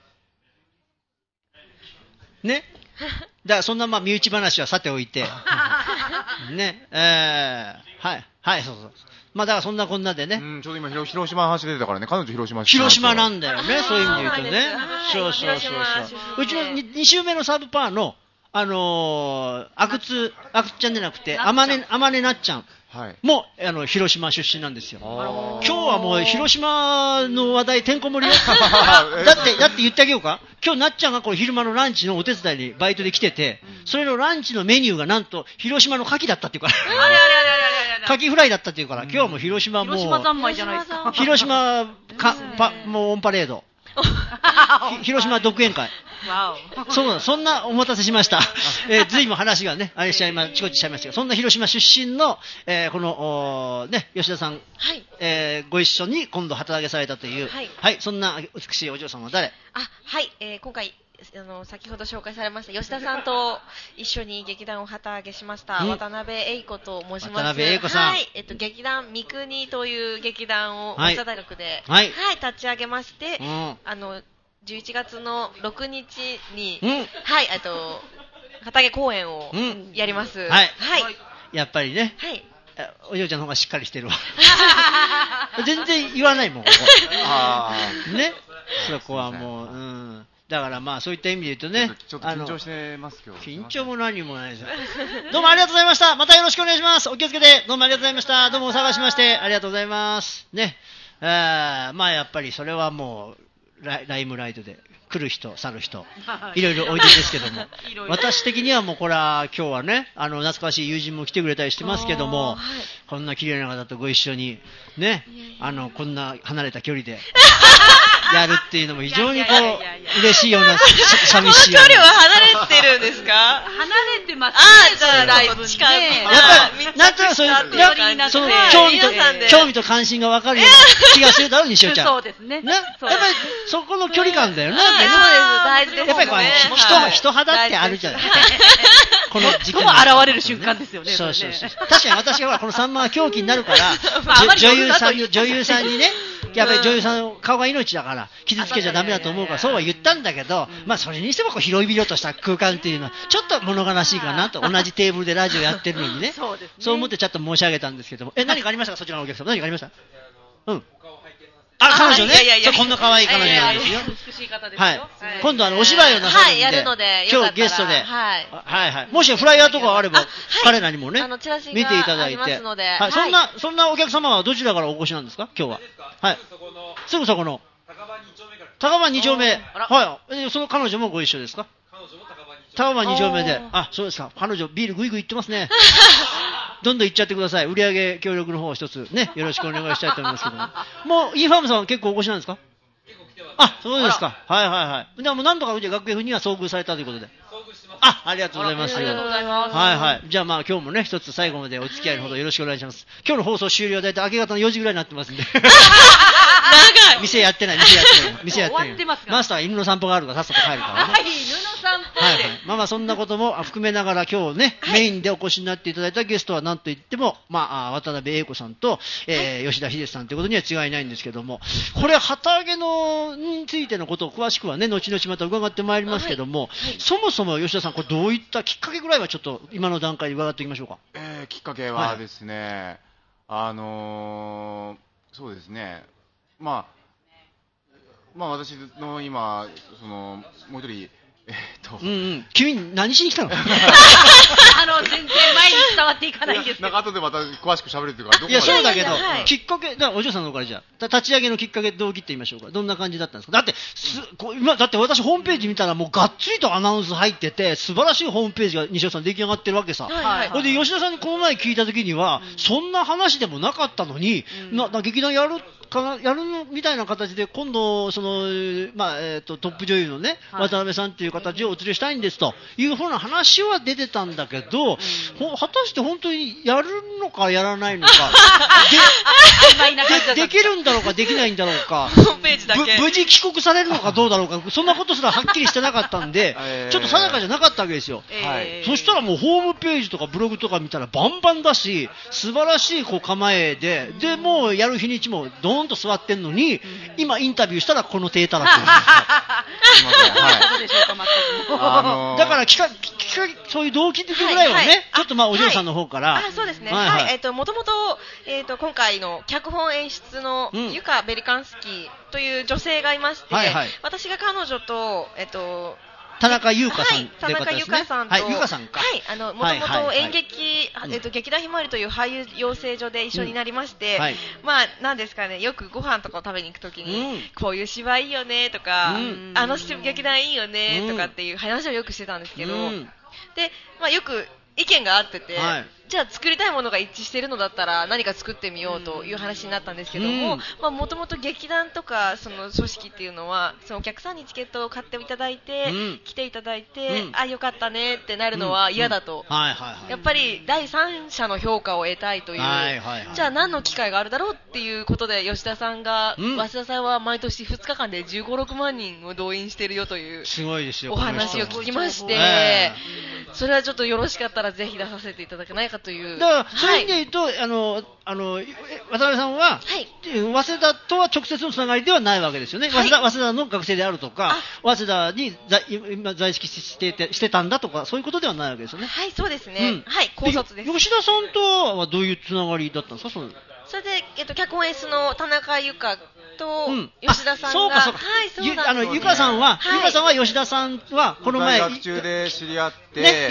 い。ね。だからそんな身内話はさておいて、ね、そう。だからそんなこんなでね。 ちょうど今広島の話出てたからね、彼女広島なんだよね、そういう意味で言うとね。そう。うちの2週目のサブパーの、阿久津ちゃんじゃなくて、天音なっちゃん。も広島出身なんですよ。今日はもう広島の話題てんこ盛りよ。だって言ってあげようか。今日なっちゃんがこの昼間のランチのお手伝いにバイトで来てて、それのランチのメニューがなんと広島の牡蠣だったっていうから。牡蠣フライだったっていうから、今日はもう広島三昧じゃないですか。 広島もうオンパレード。広島独演会。 そんなお待たせしました。ずいぶん話がね、ちこちしちゃいましたけど、そんな広島出身の、この、ね、吉田さん、 はい、 ご一緒に今度旗揚げされたという、はい、そんな美しいお嬢さんは誰？ はい、今回、先ほど紹介されました吉田さんと一緒に劇団を旗揚げしました、渡辺英子と申します。 渡辺英子さん。 はい、劇団三国という劇団を早稲田大学で、はい、立ち上げまして、11月の6日に、はい、旗揚げ公演をやります。 はい。やっぱりね。はい。お嬢ちゃんの方がしっかりしてるわ。全然言わないもん、ここ。ね。そこはもう、だからまあそういった意味で言うとね。 ちょっと緊張してます今日。 緊張も何もないですよ。どうもありがとうございました。またよろしくお願いします。お気をつけて。どうもありがとうございました。どうもお探ししましてありがとうございます。ね。まあやっぱりそれはもう、ライムライトで。来る人、去る人、いろいろおいでですけども、私的にはもうこれは今日はね、懐かしい友人も来てくれたりしてますけども、こんな綺麗な方とご一緒に、ね、こんな離れた距離で、やるっていうのも非常にこう、嬉しいような、寂しいような。 この距離は離れてるんですか？ 離れてますね。 じゃあライブ近い。 やっぱり、なんとなくそういう、その興味と関心が分かるような気がするだろう、西尾ちゃん。 そうですね。 やっぱりそこの距離感だよね。 大事です。 やっぱりこう人肌ってあるじゃない。 この時間現れる瞬間ですよね。 そう。確かに私がこの3万は狂気になるから、女優さんにね、やっぱり女優さんの顔が命だから傷つけちゃダメだと思うからそうは言ったんだけど、まあそれにしてもこう広々とした空間っていうのはちょっと物悲しいかなと。同じテーブルでラジオやってるのにね。そう思ってちょっと申し上げたんですけども、何かありましたか、そちらのお客様。何かありました？彼女ね。こんな可愛い彼女なんですよ。 美しい方ですよ。 はい。今度お芝居をなさるんで、 やるので今日ゲストで、はい。もしフライヤーとかあれば彼らにもね、見ていただいて、はい。そんなお客様はどちらからお越しなんですか、今日は？はい。すぐそこの高場2丁目。はい。その彼女もご一緒ですか？高場2丁目で。あ、そうですか。彼女ビールぐいぐいいってますね。どんどん行っちゃってください。売上協力の方一つね、よろしくお願いしたいと思いますけども。もう、インファームさんは結構お越しなんですか？あ、そうですか。はい。でも何度か学園には遭遇されたということで。ありがとうございます。 ありがとうございます。 はい。じゃあまあ今日もね、一つ最後までお付き合いのほどよろしくお願いします。今日の放送終了はだいたい明け方の4時ぐらいになってますんで。長い。店やってない。 終わってますか？ マスターは犬の散歩があるからさっさと帰るからね。 はい、犬の散歩。 はい。まあそんなことも含めながら今日ね、メインでお越しになっていただいたゲストは何と言っても、渡辺英子さんと、吉田秀さんということには違いないんですけども、これ旗揚げについてのことを詳しくはね、後々また伺ってまいりますけども、そもそも吉田さん、これどういったきっかけぐらいはちょっと今の段階で伺っておきましょうか。 きっかけはですね、そうですね、私の今、もう一人、 君何しに来たの？ 全然前に伝わっていかないんですけど。 後でまた詳しく喋るっていうか、 いや、そうだけど、きっかけ、お嬢さんの方からじゃあ、立ち上げのきっかけ、動機って言いましょうか。どんな感じだったんですか？だって私ホームページ見たらもうがっつりとアナウンス入ってて、素晴らしいホームページが西尾さん出来上がってるわけさ。ほいで、吉田さんにこの前聞いた時には、そんな話でもなかったのに、劇団やるみたいな形で今度トップ女優のね、渡辺さんっていう形をお連れしたいんですというふうな話は出てたんだけど、果たして本当にやるのかやらないのかできるんだろうかできないんだろうか、 ホームページだけ無事帰国されるのかどうだろうか、そんなことすらはっきりしてなかったんで、ちょっと定かじゃなかったわけですよ。そしたらもうホームページとかブログとか見たらバンバンだし、素晴らしい構えでもうやる日にちもドーンと座ってんのに、今インタビューしたらこの低たらく。だからそういう動機的ぐらいはね、ちょっとお嬢さんの方から。 そうですね。もともと今回の脚本演出のユカ・ベリカンスキーという女性がいまして、私が彼女と田中優香さん、 田中優香さんと、 優香さんか。 もともと演劇、劇団ひまわりという俳優養成所で一緒になりまして、なんですかね、よくご飯とかを食べに行くときに、こういう芝居いいよねとか、劇団いいよねとかっていう話をよくしてたんですけど、で、よく意見が合ってて、じゃあ作りたいものが一致しているのだったら何か作ってみようという話になったんですけども、もともと劇団とかその組織っていうのはそのお客さんにチケットを買っていただいて、来ていただいて、あ、よかったねってなるのは嫌だと、やっぱり第三者の評価を得たいという、じゃあ何の機会があるだろうっていうことで吉田さんが、早稲田祭は毎年2日間で15、6万人を動員しているよというお話を聞きまして、それはちょっとよろしかったらぜひ出させていただけないかという。 だからそういう意味で言うと、渡辺さんは、早稲田とは直接のつながりではないわけですよね。早稲田の学生であるとか、早稲田に在籍してたんだとか、そういうことではないわけですよね。 はい、そうですね。はい、高卒です。 吉田さんとはどういうつながりだったんですか？それで、脚本演出の田中由香と吉田さんが、 由香さんは吉田さんはこの前大学中で知り合って、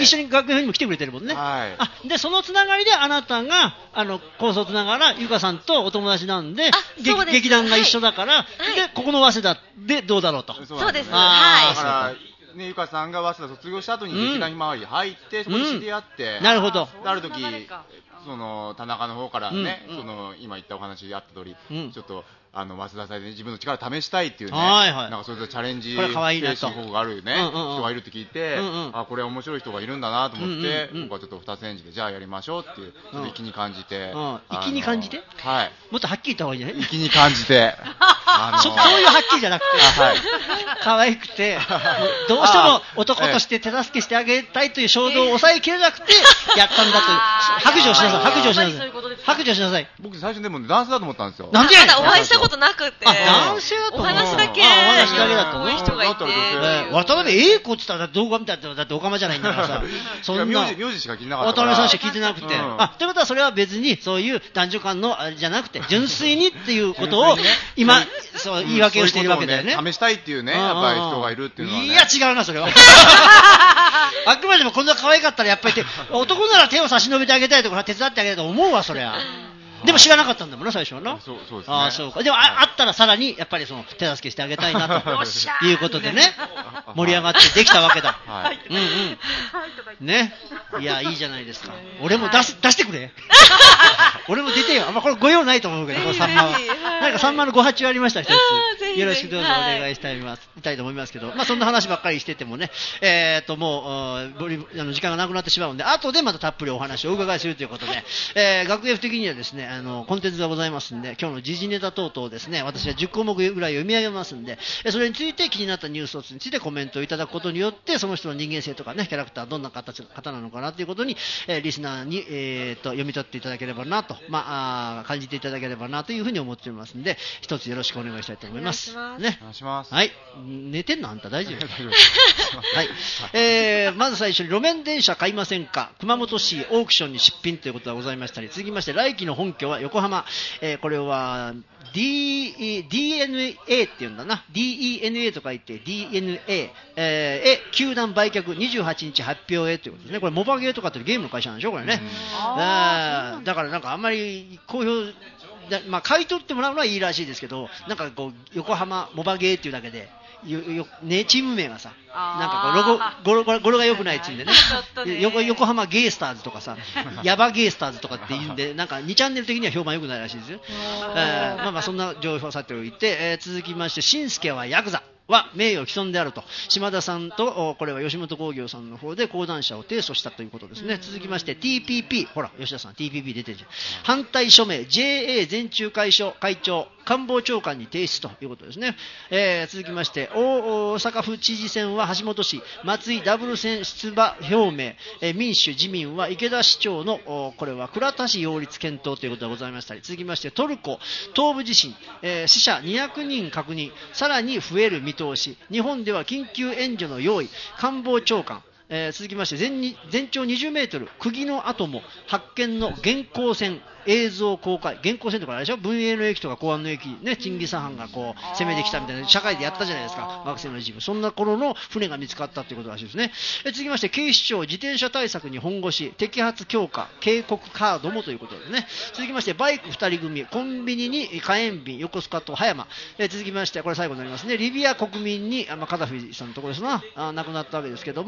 一緒に学園にも来てくれてるもんね。でそのつながりであなたが高卒ながら由香さんとお友達なんで、劇団が一緒だから、でここの早稲田でどうだろうと。 そうです。 だからね、由香さんが早稲田卒業した後に劇団ひまわり入って、そこで知り合って、 なるほど。 ある時その田中の方からね、その今言ったお話あった通り、ちょっと早稲田祭で自分の力を試したいっていうね、なんかそういうチャレンジ精神があるね、人がいるって聞いて、あ、これ面白い人がいるんだなと思って、僕はちょっと二つ返事でじゃあやりましょうっていう、粋に感じて、 粋に感じて、はい、もっとはっきり言った方がいいんじゃない？ 粋に感じて、 そういうはっきりじゃなくて、可愛くて、どうしても男として手助けしてあげたいという衝動を抑えきれなくてやったんだという白状しなさい、白状しなさい、白状しなさい。 僕最初でも男性だと思ったんですよ。 なんで？ まだお会いしたことなくて、 男性だとお話だけ、こういう人がいて、 渡辺英子って言ったら動画見たらだってオカマじゃないんだからさ、 そんな名字しか聞いてなかった渡辺さんしか聞いてなくて、ということはそれは別にそういう男女間のあれじゃなくて純粋にっていうことを今そう言い訳をしているわけだよね。 試したいっていうね、やっぱり人がいるっていうのはね。 いや違うなそれは。あくまでもこんな可愛かったらやっぱり男なら手を差し伸べてあげたいとか手伝ってあげたいと思うわそりゃ。でも知らなかったんだもんな最初はな。 そうですね。 ああそうか。でもあったらさらにやっぱりその手助けしてあげたいなということでね、盛り上がってできたわけだ。ね。いやいいじゃないですか。俺も出してくれ。俺も出てよ。これご用ないと思うけど、サンマは。なんかサンマのご発注ありました一つ。よろしくどうぞお願いしたいと思いますけど、そんな話ばっかりしててもね、もう時間がなくなってしまうんで、後でまたたっぷりお話をお伺いするということで、学園的にはですね、コンテンツがございますんで、今日の時事ネタ等々ですね、私は10項目ぐらい読み上げますんで、それについて気になったニュースについてコメントをいただくことによって、その人の人間性とかね、キャラクターどんな方なのかなということに、リスナーに、読み取っていただければなと、感じていただければなというふうに思っておりますんで、一つよろしくお願いしたいと思います。ね。 お願いします。 はい。寝てんのあんた大丈夫？はい。まず最初に路面電車買いませんか？熊本市オークションに出品ということがございましたり、続きまして来期の本拠は横浜、これは DNA っていうんだな、 DENA と書いて DNA、球団売却28日発表へということですね。これモバゲーとかっていうゲームの会社なんでしょこれね。だからなんかあんまり公表買い取ってもらうのはいいらしいですけど、なんかこう横浜モバゲーっていうだけでね、チーム名がさ、なんかこう語呂が良くないっつうんでね、横浜ゲースターズとかさ、ヤバゲースターズとかっていうんで、なんか2チャンネル的には評判良くないらしいですよ。そんな情報をさておいて、続きまして、しんすけはヤクザは名誉毀損であると、島田さんとこれは吉本興業さんの方で講談社を提訴したということですね。続きまして TPP、 ほら吉田さん TPP 出てるじゃん。反対署名 JA 全中会長官房長官に提出ということですね。続きまして大阪府知事選は橋本氏松井ダブル選出馬表明、民主自民は池田市長のこれは倉田市擁立検討ということがございましたり、続きましてトルコ東部地震、死者200人確認、さらに増える見通し、日本では緊急援助の用意、官房長官、続きまして全長20メートル釘の跡も発見の現行船映像公開。現行船とかあれでしょ、文永の駅とか公安の駅ね、チンギス・ハンがこう攻めてきたみたいな社会でやったじゃないですか、学生の一部。そんな頃の船が見つかったということらしいですね。続きまして警視庁自転車対策に本腰、摘発強化、警告カードもということですね。続きましてバイク2人組、コンビニに火炎瓶、横須賀と葉山。続きましてこれ最後になりますね、リビア国民にカダフィさんのところですな、亡くなったわけですけども、リ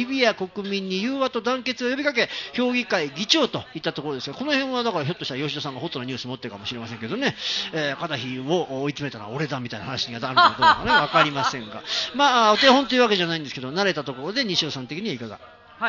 日比谷国民に融和と団結を呼びかけ、評議会議長といったところですが、この辺はだからひょっとしたら吉田さんがホットなニュース持ってるかもしれませんけどね、片日を追い詰めたのは俺だみたいな話になるのかどうかね、わかりませんが、まあ、お手本というわけじゃないんですけど、慣れたところで西尾さん的にはいかが？ はい、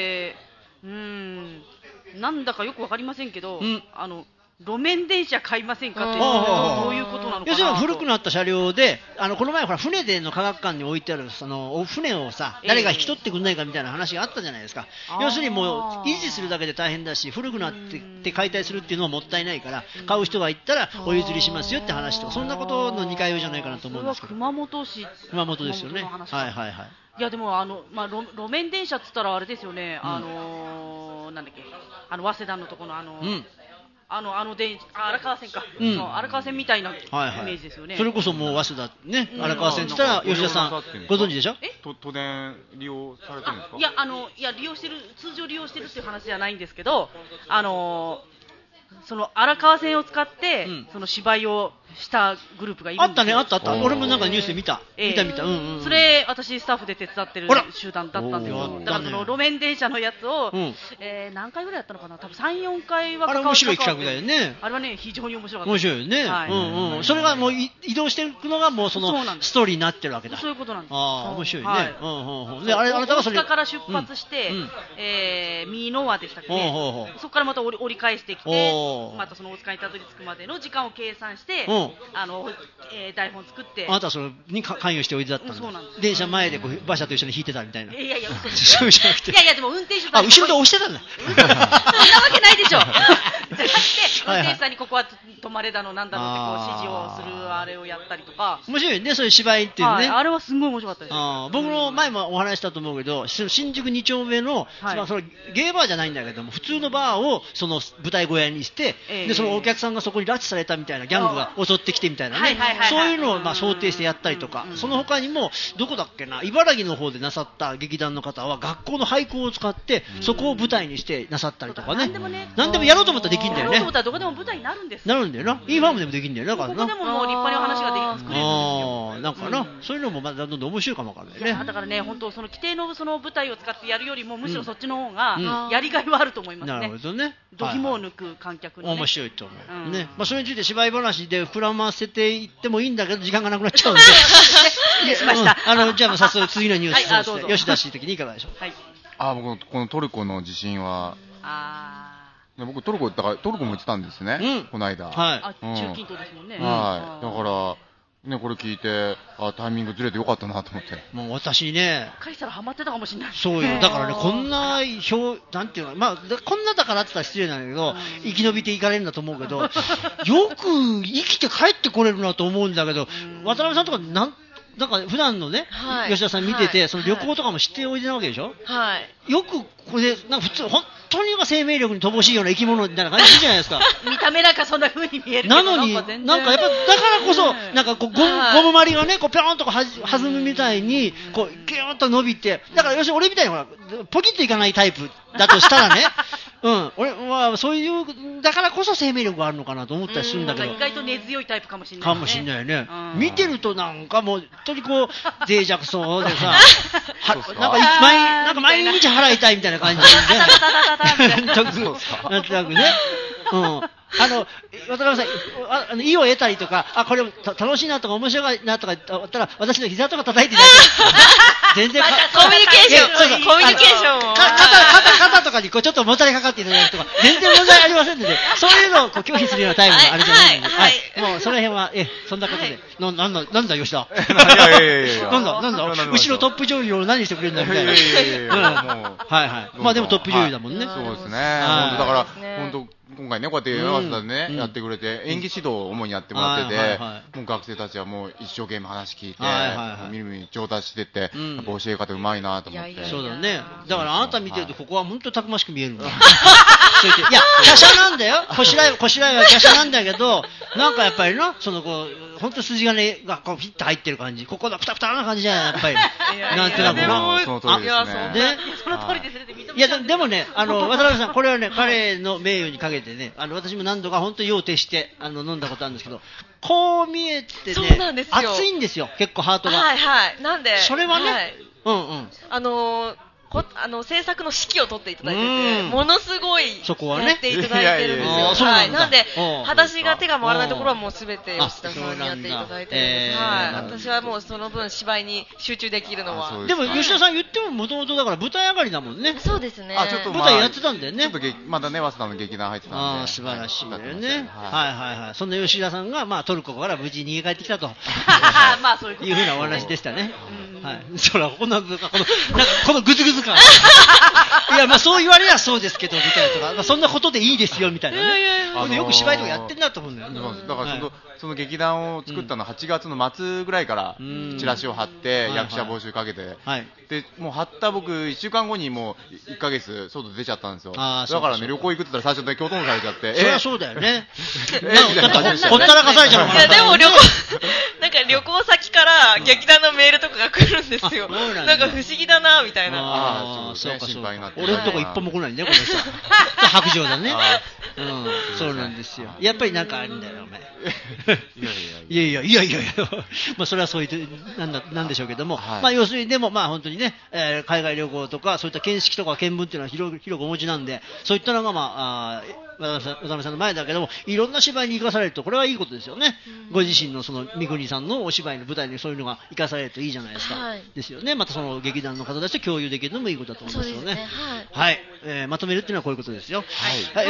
なんだかよくわかりませんけど、路面電車買いませんかってどういうことなのかなと。 要するに古くなった車両で、この前ほら船での科学館に置いてあるその船をさ、誰が引き取ってくんないかみたいな話があったじゃないですか。要するにもう維持するだけで大変だし、古くなって解体するっていうのはもったいないから、買う人がいったらお譲りしますよって話とか、そんなことの2回目じゃないかなと思うんですけど。 熊本市、 熊本ですよね。はいはいはい。 いやでも路面電車っつったらあれですよね。なんだっけ、早稲田のとこの荒川線か、荒川線みたいなイメージですよね。 それこそもう早稲田ね、荒川線って言ったら吉田さんご存知でしょ？ 都電利用されてるんですか？ いや利用してる、通常利用してるっていう話じゃないんですけど、その荒川線を使って、その芝居をしたグループがいるんですよ。 あった。俺もなんかニュースで見た。 それ私スタッフで手伝ってる集団だったんですよ。だからその路面電車のやつを、何回ぐらいやったのかな。多分3、4回は。 あれ面白い企画だよね。 あれはね非常に面白かった。 面白いよね。それがもう移動していくのがもうそのストーリーになってるわけだ。 そういうことなんです。 面白いね。 であなたがそれ大阪から出発して三ノ輪でしたっけね。そこからまた折り返してきて。またその大塚にたどり着くまでの時間を計算して、台本作って。 あなたはそれに関与しておいでだったんだ。 そうなんです。 電車前で馬車と一緒に引いてたみたいな。 いやそうじゃなくて。 いやでも運転手さん。 後ろで押してたんだ。 そんなわけないでしょ。じゃなくて運転手さんにここは止まれだのなんだろうってこう指示をするあれをやったりとか。 面白いね、そういう芝居っていうね。 あれはすごい面白かったです。 僕の前もお話したと思うけど、新宿2丁目のそのゲーバーじゃないんだけども、普通のバーをその舞台小屋にして、でそのお客さんがそこに拉致されたみたいなギャングが襲ってきてみたいなね、そういうのを想定してやったりとか、その他にもどこだっけな、茨城の方でなさった劇団の方は学校の廃校を使ってそこを舞台にしてなさったりとかね。何でもやろうと思ったらできるんだよね。 やろうと思ったらどこでも舞台になるんです。 なるんだよな。インファームでもできるんだよな。 ここでももう立派にお話が作れるんですよ。 なんかな、そういうのもまだどんどん面白いかもわかんないね。 だからね、本当その規定のその舞台を使ってやるよりもむしろそっちの方がやりがいはあると思いますね。 なるほどね。 度肝を抜く観客のね。 面白いと思う。ね。それについて芝居話で膨らませていってもいいんだけど時間がなくなっちゃうんで。 失礼しました。 じゃあ早速次のニュース吉田氏的にいかがでしょう。 僕このトルコの地震は。僕トルコも行ってたんですね。この間。 中近東ですもんね。 だからね、これ聞いてタイミングずれてよかったなと思って。 もう私ね、 書いたらハマってたかもしれない。 そうよ。だからね、こんななんていうの、こんなだからって言ったら失礼なんだけど、生き延びていかれるんだと思うけど、よく生きて帰ってこれるなと思うんだけど、渡辺さんとかなんか普段のね、吉田さん見てて、その旅行とかも知っておいでなわけでしょ。よくこれなんか普通本当に生命力に乏しいような生き物みたいな感じじゃないですか。 見た目なんかそんな風に見えるけど。 なのになんかやっぱだからこそなんかこうゴムまりがね、こうピョーンと弾むみたいにこうギューッと伸びて、だから要するに俺みたいにほらポキッといかないタイプだとしたらね。俺はそういうだからこそ生命力があるのかなと思ったりするんだけど、 意外と根強いタイプかもしれないね。 かもしれないね。見てるとなんかもう本当にこう脆弱そうでさ、なんか毎日払いたいみたいな感じでね。なんとなくね。渡辺さん、意を得たりとか、これ楽しいなとか面白いなとか言ったら、私の膝とか叩いてないと全然コミュニケーションを肩とかにこうちょっともたれかかっていただくとか全然問題ありませんので、そういうのをこう拒否するようなタイプがあるじゃないので、もうその辺はそんなことで、なんだ吉田、なんだ後ろトップ女優を何してくれるんだみたいな。でもトップ女優だもんね。 そうですね。だから本当今回ね、こうやって早稲田でね、やってくれて、演技指導を主にやってもらってて、もう学生たちはもう一生懸命話聞いて、みるみる上達してって、やっぱ教え方うまいなと思って。 そうだね。だからあなた見てると、ここは本当にたくましく見えるんだ。いや、華奢なんだよ。こしらいは華奢なんだけど、なんかやっぱりな、そのこう、本当筋金がこうピッと入ってる感じ。ここだ、プタプタな感じじゃない、やっぱり。なんとなくな。 その通りですね。 その通りですね。 いや、でもね、渡辺さん、これはね、彼の名誉にかけてね、私も何度か本当に用を徹して飲んだことあるんですけど、こう見えてね、熱いんですよ、結構ハートが。 なんでそれはね、 制作の指揮を取っていただいてて、ものすごいそこはねやっていただいてるんですよ。はい、なんで私が手が回らないところはもうすべて吉田さんにやっていただいてるんです。はい、私はもうその分芝居に集中できるのは。 でも吉田さん言ってももともとだから舞台上がりだもんね。 そうですね。 ちょっと舞台やってたんだよね。 ちょっとまだね早稲田の劇団入ってたんで。 素晴らしいよね。はい。そんな吉田さんがトルコから無事逃げ帰ってきたとまあそういうこというふうなお話でしたね。はい。そらこのグズグズ感。いやまあそう言われりゃそうですけどみたいなとか、そんなことでいいですよみたいなね。よく芝居とかやってんだと思うんだよね。 だからその劇団を作ったのは8月の末ぐらいからチラシを貼って役者募集かけて、でもう貼った僕1週間後にもう1ヶ月外出ちゃったんですよ。だからね旅行行くって言ったら最初で京都にされちゃって。 そりゃそうだよね。ほったらかされちゃう。 いやでもなんか旅行先から劇団のメールとかが来るんですよ。なんか不思議だなみたいな。 そうかそうか。俺のとこ一本も来ないんだよこの人。白状だね。そうなんですよ。やっぱりなんかあるんだよお前。いやまあそれはそういうなんでしょうけども、まあ要するにでもまあ本当にね、海外旅行とかそういった見識とか見聞っていうのは広くお持ちなんで、そういったのがまあ渡辺さんの前だけどもいろんな芝居に生かされるとこれはいいことですよね。ご自身のその三國さんのお芝居の舞台にそういうのが生かされるといいじゃないですか。ですよね。またその劇団の方たちと共有できるのもいいことだと思いますよね。はい。まとめるっていうのはこういうことですよ。はい。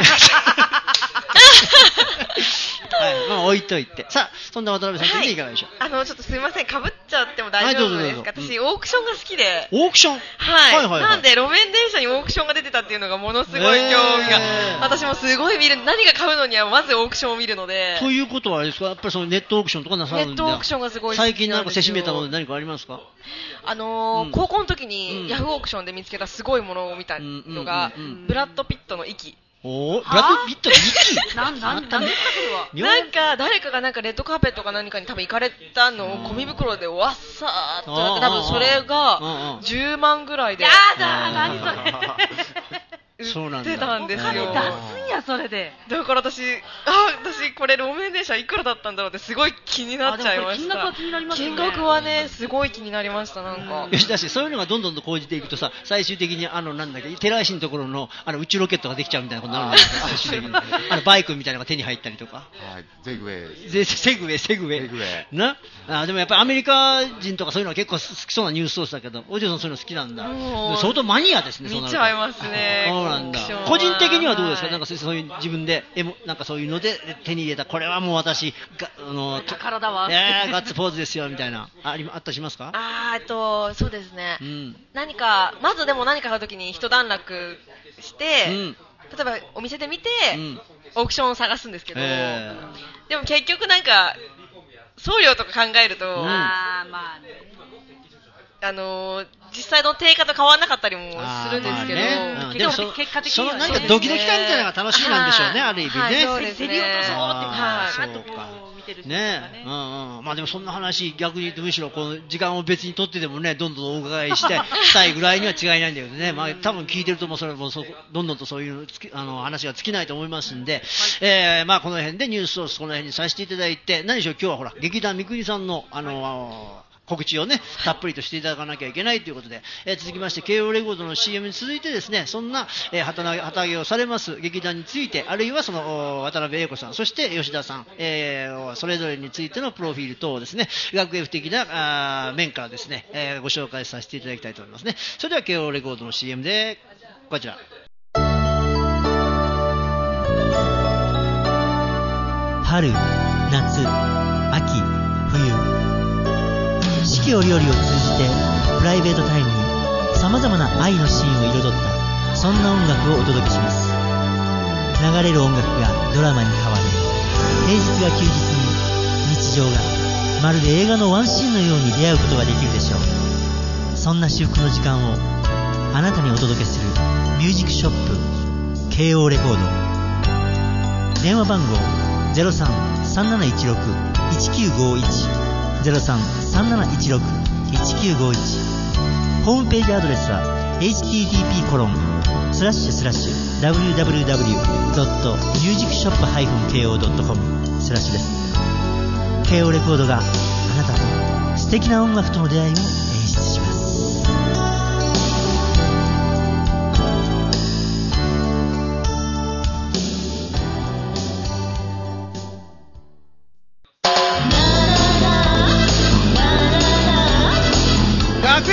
まあ置いといて。さあそんな渡辺さん的にいかがでしょう。 ちょっとすみません、かぶっちゃっても大丈夫ですか。私オークションが好きで。 オークション。 はい。なんで路面電車にオークションが出てたっていうのがものすごい興味が。私もすごい見る。何が買うのにはまずオークションを見るので。 ということはあれですか。やっぱりそのネットオークションとかなさるんで。 ネットオークションがすごい好きなんですよ。 最近なんかせしめたもので何かありますか。 高校の時にヤフーオークションで見つけたすごいものを見たのがブラッド・ピットの息。 ブラッド・ピットの息。 なんか誰かがなんかレッドカーペットか何かに多分行かれたのをゴミ袋でわっさーっとやって、多分それが10万ぐらいで。 やだー、何それ。 売ってたんですよ。 出すんやそれで。 だから私これ路面電車いくらだったんだろうってすごい気になっちゃいました。金額はねすごい気になりました。なんかよしだしそういうのがどんどんと講じていくとさ、最終的になんだっけ寺石のところの宇宙ロケットができちゃうみたいなことになるんですよ。最終的にバイクみたいなのが手に入ったりとか。 セグウェイな。でもやっぱりアメリカ人とかそういうのは結構好きそうなニュースソースだけど、お嬢さんそういうの好きなんだ。相当マニアですね。 見ちゃいますね。 個人的にはどうですか。なんかそういう自分でなんかそういうので手に入れたこれはもう私宝だわ。 ガッツポーズですよみたいなあったりしますか。 そうですね。何かまずでも何か買うときに一段落して、例えばお店で見てオークションを探すんですけど、でも結局なんか送料とか考えると、実際の定価と変わらなかったりもするんですけど、 でも結果的には何かドキドキ感みたいなのが楽しみなんでしょうね、ある意味ね。 競り落とそうって見てる人ね。まあでもそんな話逆に言うとむしろこの時間を別に取ってでもねどんどんお伺いしたいぐらいには違いないんだけどね。まあ多分聞いてるともうそれもどんどんとそういう話が尽きないと思いますんで、まあこの辺でニュースをこの辺にさせていただいて、何でしょう今日はほら劇団三國さんの告知をねたっぷりとしていただかなきゃいけないということで、続きまして慶応レコードの CM に続いてですね、そんな、旗揚げをされます劇団について、あるいはその渡辺英子さんそして吉田さん、それぞれについてのプロフィール等をですね学園的な面からですね、ご紹介させていただきたいと思いますね。それでは慶応レコードの CM でこちら。 春、夏、秋、冬、四季折々を通じてプライベートタイムに様々な愛のシーンを彩ったそんな音楽をお届けします。流れる音楽がドラマに変わる、平日が休日に日常がまるで映画のワンシーンのように出会うことができるでしょう。そんな至福の時間をあなたにお届けするミュージックショップ慶応レコード。電話番号 03-3716-1951 03-3716-1951。ホームページアドレスは http://www.musicshop-ko.com/ です。慶応レコードがあなたと素敵な音楽との出会いを演出します。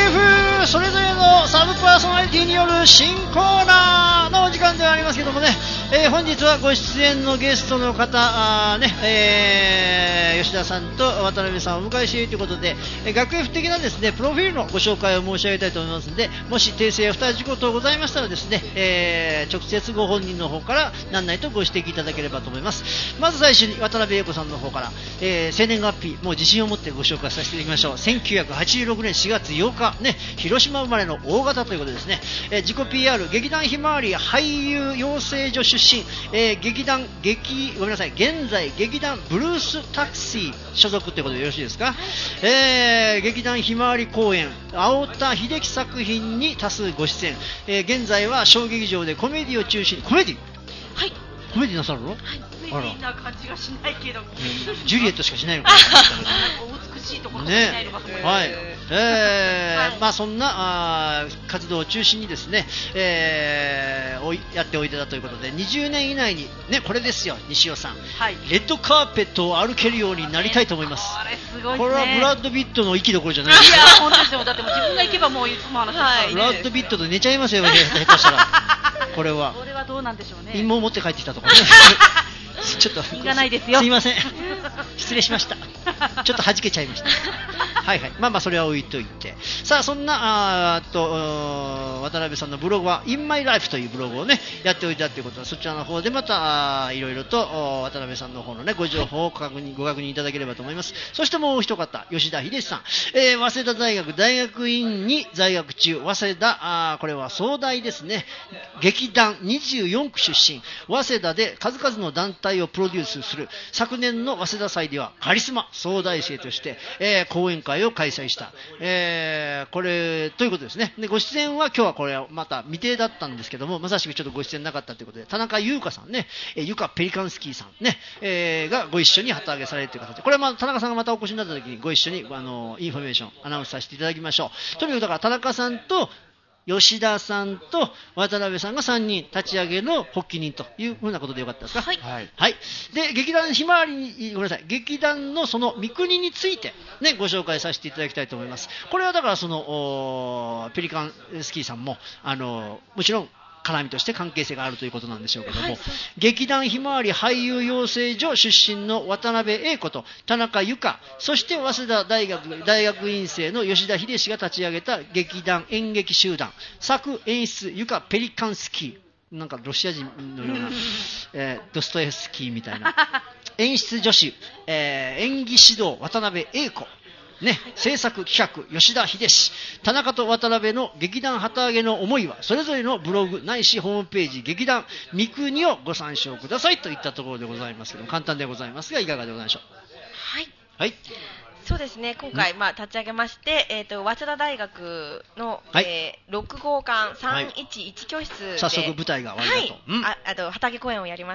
夫婦それぞれのサブパーソナリティによる新コーナーのお時間ではありますけどもね、本日はご出演のゲストの方吉田さんと渡辺さんをお迎えしているということで、学園的なですねプロフィールのご紹介を申し上げたいと思いますので、もし訂正や不定事項等ございましたらですね、直接ご本人の方から何なりとご指摘いただければと思います。まず最初に渡辺英子さんの方から、生年月日もう自信を持ってご紹介させていただきましょう。1986年4月8日ね、広島生まれの大型ということですね。自己 PR 劇団ひまわり俳優養成所出身、ごめんなさい、現在劇団ブルースタクシー所属ということでよろしいですか。劇団ひまわり公演青田秀樹作品に多数ご出演、現在は小劇場でコメディを中心にコメディなさるの？はい、 コメディな感じがしないけど、 ジュリエットしかしないのかなお美しいところしかしないのかと思います。 まあそんな活動を中心にですね、やっておいでだということで、20年以内にね、これですよ西尾さん、はい、レッドカーペットを歩けるようになりたいと思います。 これすごいですね。 これはブラッド・ピットの息どころじゃないですか。いや本当ですよ。だってもう自分が行けばもういつも話してます、 ブラッド・ピットと寝ちゃいますよ、下手したらこれはどうなんでしょうね。 陰謀持って帰ってきたとかねちょっといがないですよ。 すいません失礼しました。ちょっと弾けちゃいましたはいはい、まあそれは置いといて、さあそんな渡辺さんのブログは In My Life というブログをねやっておいたということで、そちらの方でまたいろいろと渡辺さんの方のねご情報をご確認いただければと思います。そしてもう一方、吉田秀さん、早稲田大学大学院に在学中、早稲田これは総大ですね、劇団24区出身、早稲田で数々の団体をプロデュースする。昨年の早稲田祭ではカリスマ総大生として、講演会を開催した、これということですね。でご出演は今日はこれはまた未定だったんですけども、まさしくちょっとご出演なかったということで、田中優香さんね、ゆかペリカンスキーさんね、がご一緒に旗揚げされるという形で、これは田中さんがまたお越しになった時にご一緒にインフォメーションアナウンスさせていただきましょう。とにかくだから田中さんと吉田さんと渡辺さんが3人立ち上げの発起人というふうなことでよかったですか。はい、はい、で劇団ひまわりにごめんなさい、劇団のその三国について、ね、ご紹介させていただきたいと思います。これはだからそペリカンスキーさんももちろん絡みとして関係性があるということなんでしょうけども、はい、劇団ひまわり俳優養成所出身の渡辺英子と田中由香、そして早稲田大学院生の吉田秀氏が立ち上げた劇団演劇集団、作演出ゆかペリカンスキー、なんかロシア人のような、ドストエフスキーみたいな演出助手、演技指導渡辺英子ね、制作企画吉田秀氏、田中と渡辺の劇団旗揚げの思いはそれぞれのブログないしホームページ劇団三国をご参照くださいといったところでございますけど、簡単でございますがいかがでございましょう。 はい、 はい、 そうですね、今回、立ち上げまして、早稲田大学の、はい、6号館311教室で、 早速舞台が終わりだと、 旗揚げ公演をやります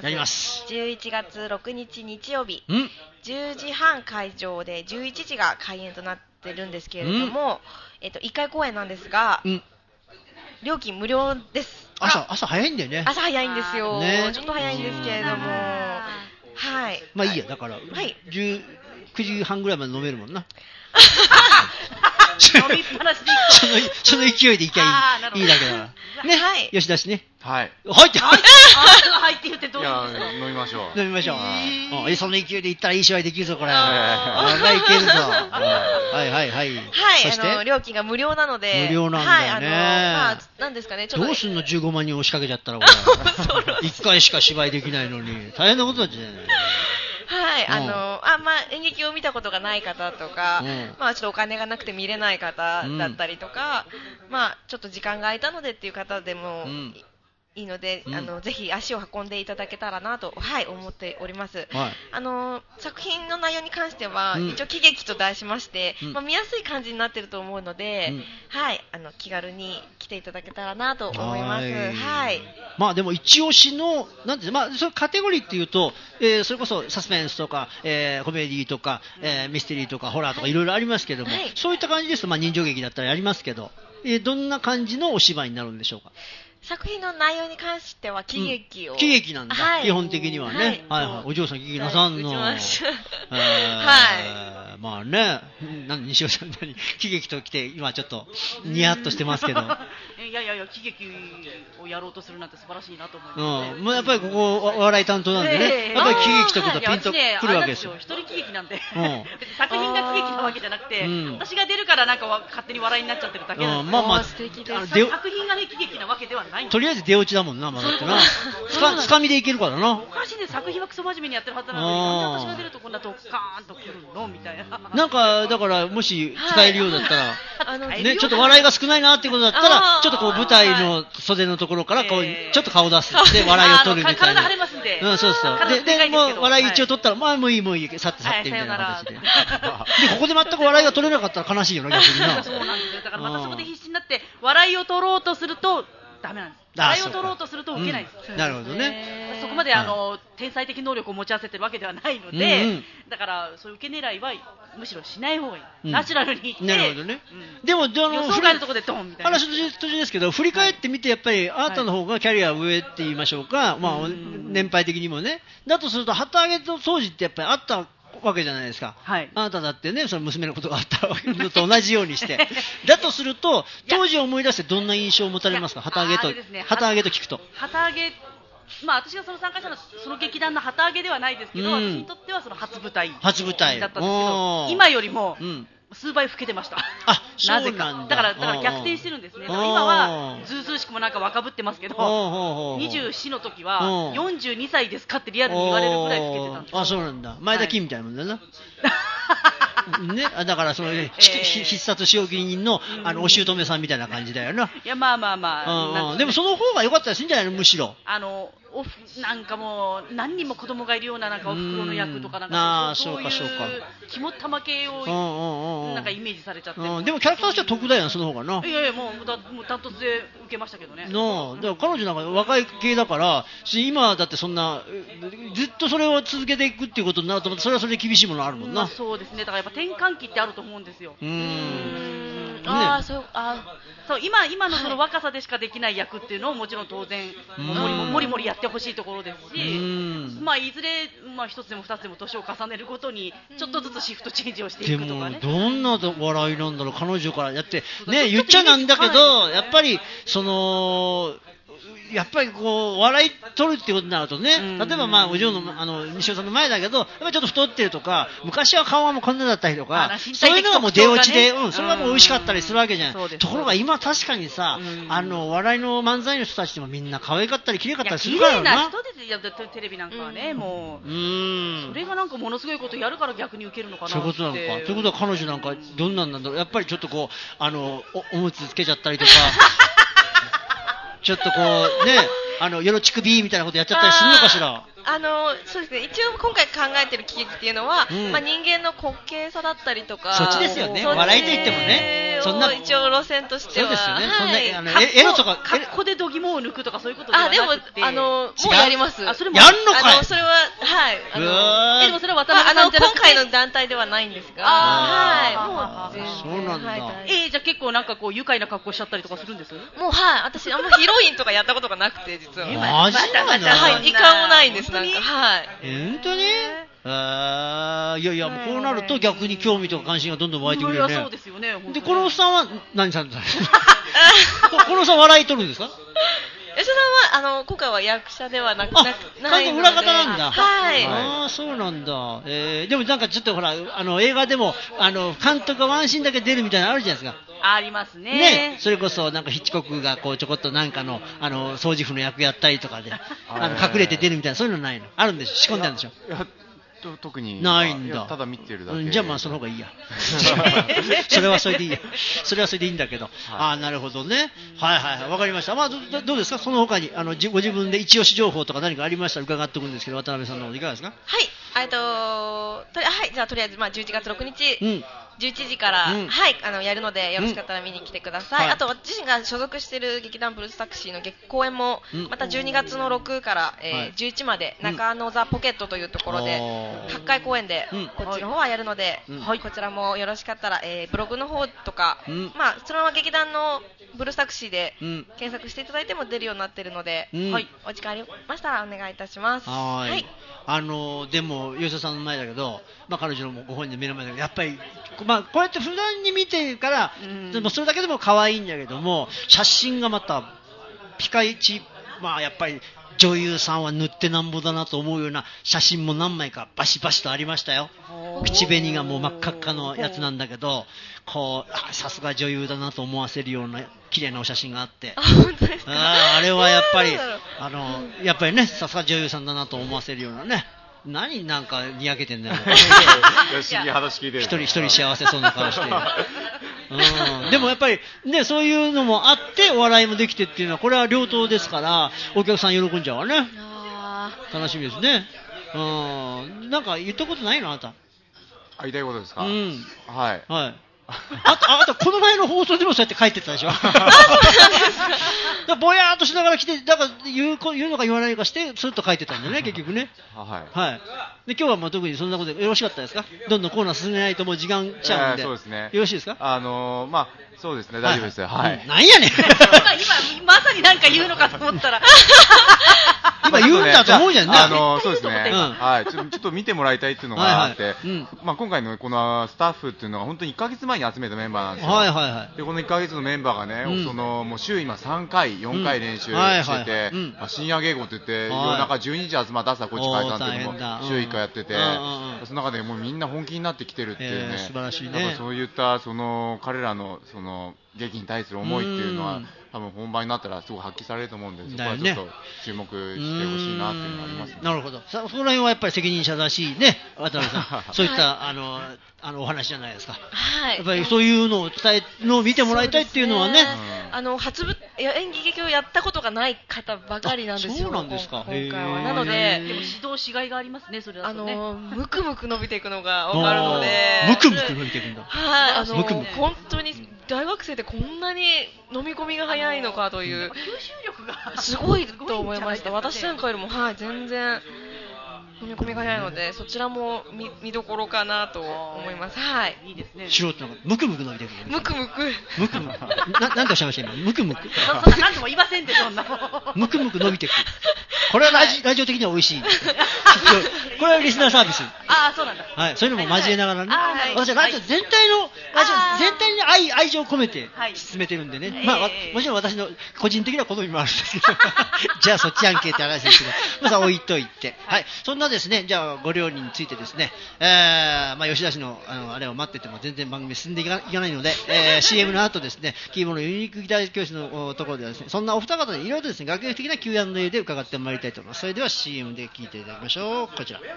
。11月6日日曜日、10時半会場で11時が開演となってるんですけれども、1回公演なんですが、料金無料です。 朝早いんだよね。 朝早いんですよ、ね、ちょっと早いんですけれども、はい、 まあいいや、だから、はい9時半ぐらいまで飲めるもんな飲みっぱなしでその勢いでいきゃいいだけだからね、はい、吉田氏ね、 はい入って言ってどうするんですか。 飲みましょう、その勢いでいったらいい芝居できるぞこれ、いけるぞはいはいはい、 そして料金が無料なので、 無料なんだよね、 なんですかね、ちょっとどうすんの15万人押しかけちゃったらこれ1回しか芝居できないのに大変なことだじゃない。 はい、演劇を見たことがない方とか、ちょっとお金がなくて見れない方だったりとか、ちょっと時間が空いたのでっていう方でもいいので、ぜひ足を運んでいただけたらなと、思っております。はい、作品の内容に関しては、一応喜劇と題しまして、見やすい感じになっていると思うので、気軽に来ていただけたらなと思います。はい。 でも一押しのなんてそのカテゴリーっていうと、それこそサスペンスとか、コメディとか、ミステリーとかホラーとかいろいろありますけども、そういった感じですと、人情劇だったらやりますけど、どんな感じのお芝居になるんでしょうか。 作品の内容に関しては喜劇を、 喜劇なんだ、基本的にはね、お嬢さん喜劇なさんの、 まあね、西尾さん何喜劇と来て今ちょっとニヤッとしてますけど。 いや喜劇をやろうとするなんて素晴らしいなと思いますね。 もうやっぱりここ笑い担当なんでね、やっぱり喜劇ということはピンとくるわけですよ。 一人喜劇なんで、作品が喜劇なわけじゃなくて、私が出るからなんか勝手に笑いになっちゃってるだけなんで。 まあ素敵です。 作品がね喜劇なわけではない。 とりあえず出落ちだもんな、まだってな。つかみでいけるからな。 おかしいね、作品はクソ真面目にやってるはずなのに、なんで私が出るとこんなドッカーンと来るのみたいな。 なんかだからもし使えるようだったら、ね、ちょっと笑いが少ないなっていうことだったら、ちょっとこう舞台の袖のところからこうちょっと顔出すって笑いを取るみたいな。 体腫れますんで。 そうそう。でもう笑い一応取ったら、まあもういい去ってみたいな形で。でここで全く笑いが取れなかったら悲しいよな、逆にな。 そうなんですよ。だからまたそこで必死になって笑いを取ろうとするとダメなんです。笑いを取ろうとすると受けないです。 なるほどね。 そこまで天才的能力を持ち合わせてるわけではないので、だからそういう受け狙いはむしろしない方がいい。ナチュラルにいって。 なるほどね。でも予想外のところでドンみたいな。 話途中ですけど、振り返ってみてやっぱりあなたの方がキャリア上って言いましょうか、まあ年配的にもね。だとすると旗揚げと掃除ってやっぱりあったわけじゃないですか、はい、あなただってね、その娘のことがあったのと同じようにしてだとすると当時を思い出してどんな印象を持たれますか、旗揚げと聞くと。 旗揚げ、まあ、私がその参加したのはその劇団の旗揚げではないですけど、私にとってはその初舞台だったんですけど、今よりも数倍老けてました。なぜか。だから逆転してるんですね。だから今はずうずうしくもなんか若ぶってますけど、24の時は42歳ですかってリアルに言われるぐらい老けてたんです。 そうなんだ。前田金みたいなもんだな。ね、だからその必殺仕置き人のお姑さんみたいな感じだよな。 いやまあでもその方が良かったらしいんじゃないの、むしろ。 なんかもう何人も子供がいるようななんかお袋の役とかなんかそういう肝っ玉系をなんかイメージされちゃって。 でもキャラクターとしては得だよな、その方がな。 いやもうダントツで受けましたけどね。 だから彼女なんか若い系だから、今だってそんなずっとそれを続けていくっていうことになるとそれはそれで厳しいものあるもんな。 そうですね。だからやっぱ転換期ってあると思うんですよ。そう今のその若さでしかできない役っていうのをもちろん当然もりもりやってほしいところですし、まあいずれ一つでも二つでも年を重ねるごとにちょっとずつシフトチェンジをしていくとかね。 でもどんな笑いなんだろう、彼女からやってね、言っちゃなんだけど、やっぱりやっぱりこう笑い取るってことになるとね、例えばまあお嬢の西尾さんの前だけど、やっぱりちょっと太ってるとか、昔は顔はもうこんなだったりとか、そういうのがもう出落ちで、それはもう美味しかったりするわけじゃん。ところが今確かにさ、笑いの漫才の人たちでもみんな可愛かったり綺麗かったりするからな。 綺麗な人ですよ、テレビなんかはね、もうそれがなんかものすごいことやるから逆に受けるのかなって。 そういうことなのか。ということは彼女なんかどんなんなんだろう。やっぱりちょっとこうおむつつけちゃったりとか。ちょっとこうね、よろちくびみたいなことやっちゃったりするのかしら。 そうですね。一応今回考えてる喜劇っていうのは、まあ人間の滑稽さだったりとか。 そっちですよね。笑いと言ってもね。 そんな一応路線としては。 そうですよね。そんなエロとか格好で度肝を抜くとかそういうことではなくて。 でももうやります。 それもやんのかい。 それははい。 でもそれは渡辺さんじゃなくて今回の団体ではないんですが。はい。 もうそうなんだ。 じゃあ結構なんかこう愉快な格好しちゃったりとかするんです？ もうはい。私あんまヒロインとかやったことがなくて実は。 マジなんだ。 はい。一回もないんです。なんかはい。 本当に？いやもうこうなると逆に興味とか関心がどんどん湧いてくるよね。 そうですよね。 でこのおっさんは何さんですか？このおっさん笑い取るんですか？ 吉田さんは今回は役者ではなくないので。 裏方なんだ。 はい。 そうなんだ。でもなんかちょっとほら映画でも監督がワンシーンだけ出るみたいなのあるじゃないですか。 ありますね。 ね、それこそなんかヒッチコックがこうちょこっとなんかの掃除婦の役やったりとかで隠れて出るみたいなそういうのないの？あるんでしょ？仕込んであるんでしょ？ 特にないんだ。 ただ見てるだけ。 じゃあまあその方がいいや。それはそれでいいや。それはそれでいいんだけど。なるほどね。はいわかりました。まあどうですか？その他にご自分で一押し情報とか何かありましたら伺っておくんですけど、渡辺さんの方いかがですか？ はい。じゃあとりあえず11月6日。11時から、やるのでよろしかったら見に来てください。あと私自身が所属している劇団ブルースタクシーの公演もまた12月の6から、11まで中野ザポケットというところで8回公演でこっちの方はやるので、こちらもよろしかったら、ブログの方とか、そのまま劇団のブルータクシーで検索していただいても出るようになっているので、はい、お時間ありましたらお願いいたします。 はい、でも吉田さんの前だけど、彼女のご本人の目の前だけど、やっぱり、こうやって普段に見てるから、でもそれだけでも可愛いんだけども、写真がまたピカイチ、やっぱり女優さんは塗ってなんぼだなと思うような写真も何枚かバシバシとありましたよ。口紅がもう真っ赤っかのやつなんだけど、さすが女優だなと思わせるような綺麗なお写真があって、あれはやっぱりね、さすが女優さんだなと思わせるようなね。何なんかにやけてんだよ。一人幸せそうな顔して。でもやっぱりね、そういうのもあってお笑いもできてっていうのは、これは両党ですからお客さん喜んじゃうわね。楽しみですね。なんか言ったことないのあなた。 言いたいことですか。はい。 あとこの前の放送でもそうやって書いてたでしょ。ぼやーっとしながら来て、だから言うのか言わないのかしてスッと書いてたんだよね、結局ね。で今日は特にそんなことでよろしかったですか。どんどんコーナー進めないともう時間ちゃうんで。そうですね。よろしいですか。 そうですね、大丈夫ですよ。はい。 なんやねん。 今まさに何か言うのかと思ったら。 今言うんだと思うじゃんね。 そうですね。はい。ちょっと見てもらいたいっていうのがあって、今回のこのスタッフっていうのが本当に1ヶ月前に集めたメンバーなんですよ。でこの1ヶ月のメンバーがね、もう週今3回、4回練習してて、深夜稽古って言って夜中12時集まって朝こっち帰ったっていうのも週1回やってて、その中でもうみんな本気になってきてるっていうね。 素晴らしいね。 そういった彼らの劇に対する思いっていうのは多分本番になったらすごい発揮されると思うんで、そこはちょっと注目してほしいなっていうのがありますね。 なるほど。その辺はやっぱり責任者らしいね、渡辺さん。そういったお話じゃないですか。やっぱりそういうのを伝えのを見てもらいたいっていうのはね。 演劇をやったことがない方ばかりなんですよ。 そうなんですか。 今回はなので、 でも指導しがいがありますね。それだとね。 むくむく伸びていくのがわかるので。 むくむく伸びていくんだ。 はい。本当に大学生でこんなに飲み込みが早いのかという、 吸収力がすごいと思いました。私なんかよりも全然飲み込みが早いので、そちらも見どころかなと思います。はい。 いいですね。 素人のムクムク伸びてくる。 ムクムク。 ムクムク。なんとおっしゃいました今。ムクムク。 なんとも言いませんでそんな。 ムクムク伸びてくる。これはラジオ的には美味しい。これはリスナーサービス。 そうなんだ。 はい。そういうのも交えながらね。私はラジオ全体に愛情を込めて進めてるんでね。もちろん私の個人的な好みもあるんですけど。じゃあそっちやんけって話ですけど、まずは置いといて。はい。そんなですね、じゃあご料理についてですね、吉田氏のあれを待ってても全然番組進んでいかないので、CM の後ですね、キーボードユニークギター教室のところではですね、そんなお二方にいろいろとですね、学術的な Q&A で伺ってまいりたいと思います。それでは CM で聞いていただきましょう。こちら。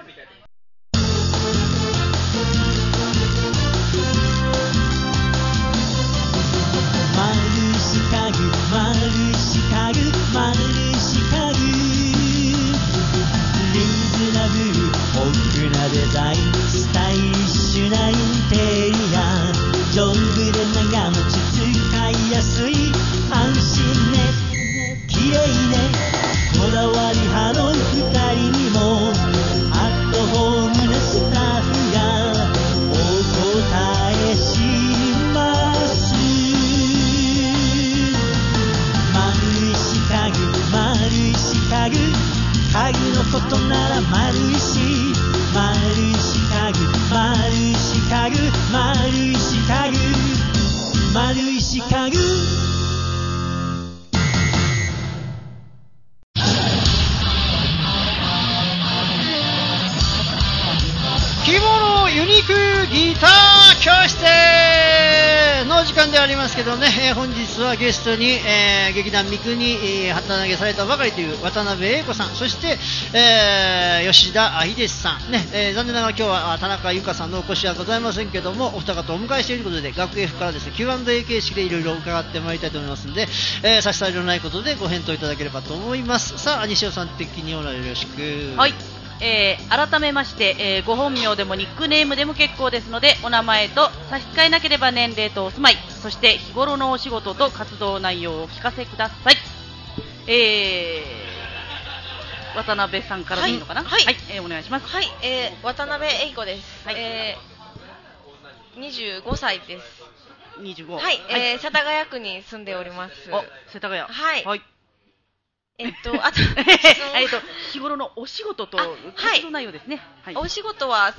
デザインスタイリッシュなインテリア丈夫で長持ち使いやすい安心ね綺麗ねこだわり派の2人にもアットホームなスタッフがお答えします丸い四角家具のことなら丸いし丸い四角丸い四角丸い四角丸い四角着物ユニークギター教室の時間でありますけどね、本日はゲストに、劇団三国旗投げされたばかりという渡辺英子さん、そして、吉田秀さん、ね残念ながら今日は田中由香さんのお越しはございませんけども、お二方をお迎えしているということで学 F からですね Q&A 形式でいろいろ伺ってまいりたいと思いますので、差し障りのないことでご返答いただければと思います。さあ西尾さん的にお願いよろしく。 はい、改めまして、ご本名でもニックネームでも結構ですので、お名前と差し支えなければ年齢とお住まい、そして日頃のお仕事と活動内容をお聞かせください。渡辺さんからでいいのかな。はい、お願いします。 はい、渡辺英子です。はい、25歳です。 25。 はい、世田谷区に住んでおります。 世田谷。 はい。 はい。 あと、 日頃のお仕事と活動内容ですね。 はい。お仕事は、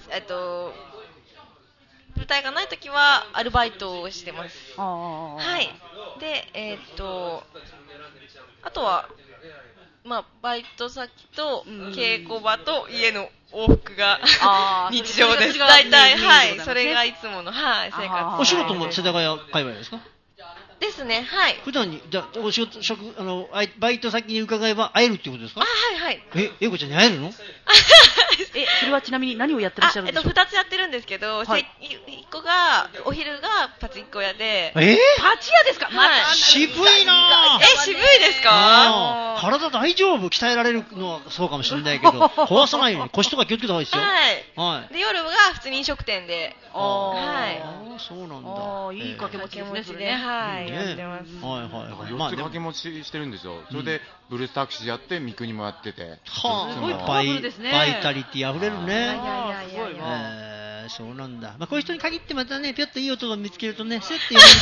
舞台がないときはアルバイトをしてます。はい。で、あとは、まあ、バイト先と稽古場と家の往復が日常です。大体、はい。それがいつもの、はい、生活。 お仕事も世田谷界隈ですか？ ですね、はい。 普段に、じゃあ、お仕事、バイト先に伺えば会えるってことですか？ はいはい。 英子ちゃんに会えるの？ それはちなみに何をやってらっしゃるんですか？ 2つやってるんですけど、1個が、お昼がパチンコ屋で。 パチ屋ですか？ はい。渋いなぁ。渋いですか？ 体大丈夫？鍛えられるのはそうかもしれないけど、壊さないように腰とか気をつけた方がいいですよ。 はい。で、夜が普通に飲食店で。 はい。そうなんだ。 いい掛け持ちですね。 はい。やってます。 はいはい。4つ掛け持ちしてるんですよ。それで、ブルースタクシーやって、三国もやってて。 はあ、バイタリティ溢れるね。 すごいわ。そうなんだ。まあ、こういう人に限ってまたね、ぴょっといい音を見つけるとね、スッて読める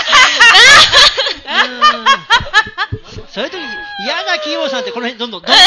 そういう時に、嫌だ、キーボさんってこの辺どんどんそう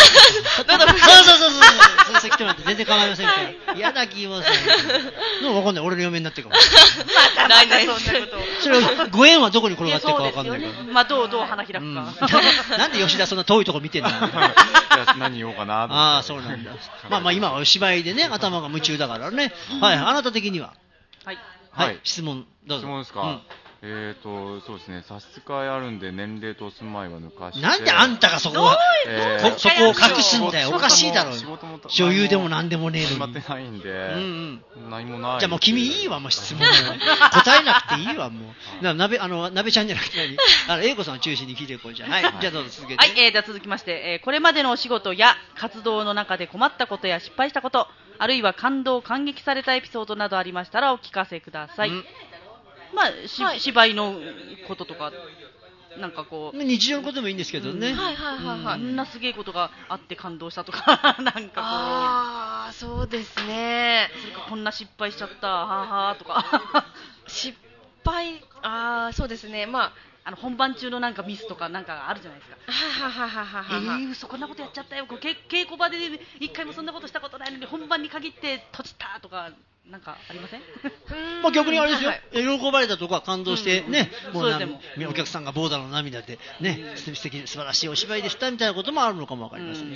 来てもらって全然構いませんから。嫌だ、キーボさん。のわかんない。俺の嫁になってるかも。 ないそんなこと。 それご縁はどこに転がってるかわかんないから。 まあ、どう花開くか。 なんで吉田そんな遠いとこ見てんの？ 何言おうかな。 ああ、そうなんだ。まあ今はお芝居でね、頭が夢中だからね。はい、あなた的には？はい、質問どうぞ。 質問ですか？そうですね、差し支えあるんで年齢と住まいは抜かして。 なんであんたがそこを隠すんだよ。おかしいだろう。女優でも何でもねえのに。 決まってないんで、何もない。 じゃあもう君いいわ、もう質問答えなくていいわ、もう。鍋ちゃんじゃなくて英子さんを中心に聞いていこうじゃん。はい、じゃあどうぞ続けて。 はい、じゃあ続きまして、これまでのお仕事や活動の中で困ったことや失敗したこと、あるいは感激されたエピソードなどありましたらお聞かせください。まあ、芝居のこととか、なんかこう。 日常のこともいいんですけどね。 こんなすげえことがあって感動したとか、なんかこう。 ああ、そうですね。 それかこんな失敗しちゃった、ははとか。 失敗、そうですね。まあ、 本番中のなんかミスとかなんかあるじゃないですか。嘘こんなことやっちゃったよ。稽古場で一回もそんなことしたことないのに本番に限って閉じたとか。なんかありません？ まあ逆にあれですよ。喜ばれたとか感動してね、もうお客さんがボーダーの涙でね、素晴らしいお芝居でしたみたいなこともあるのかもわかりませんね。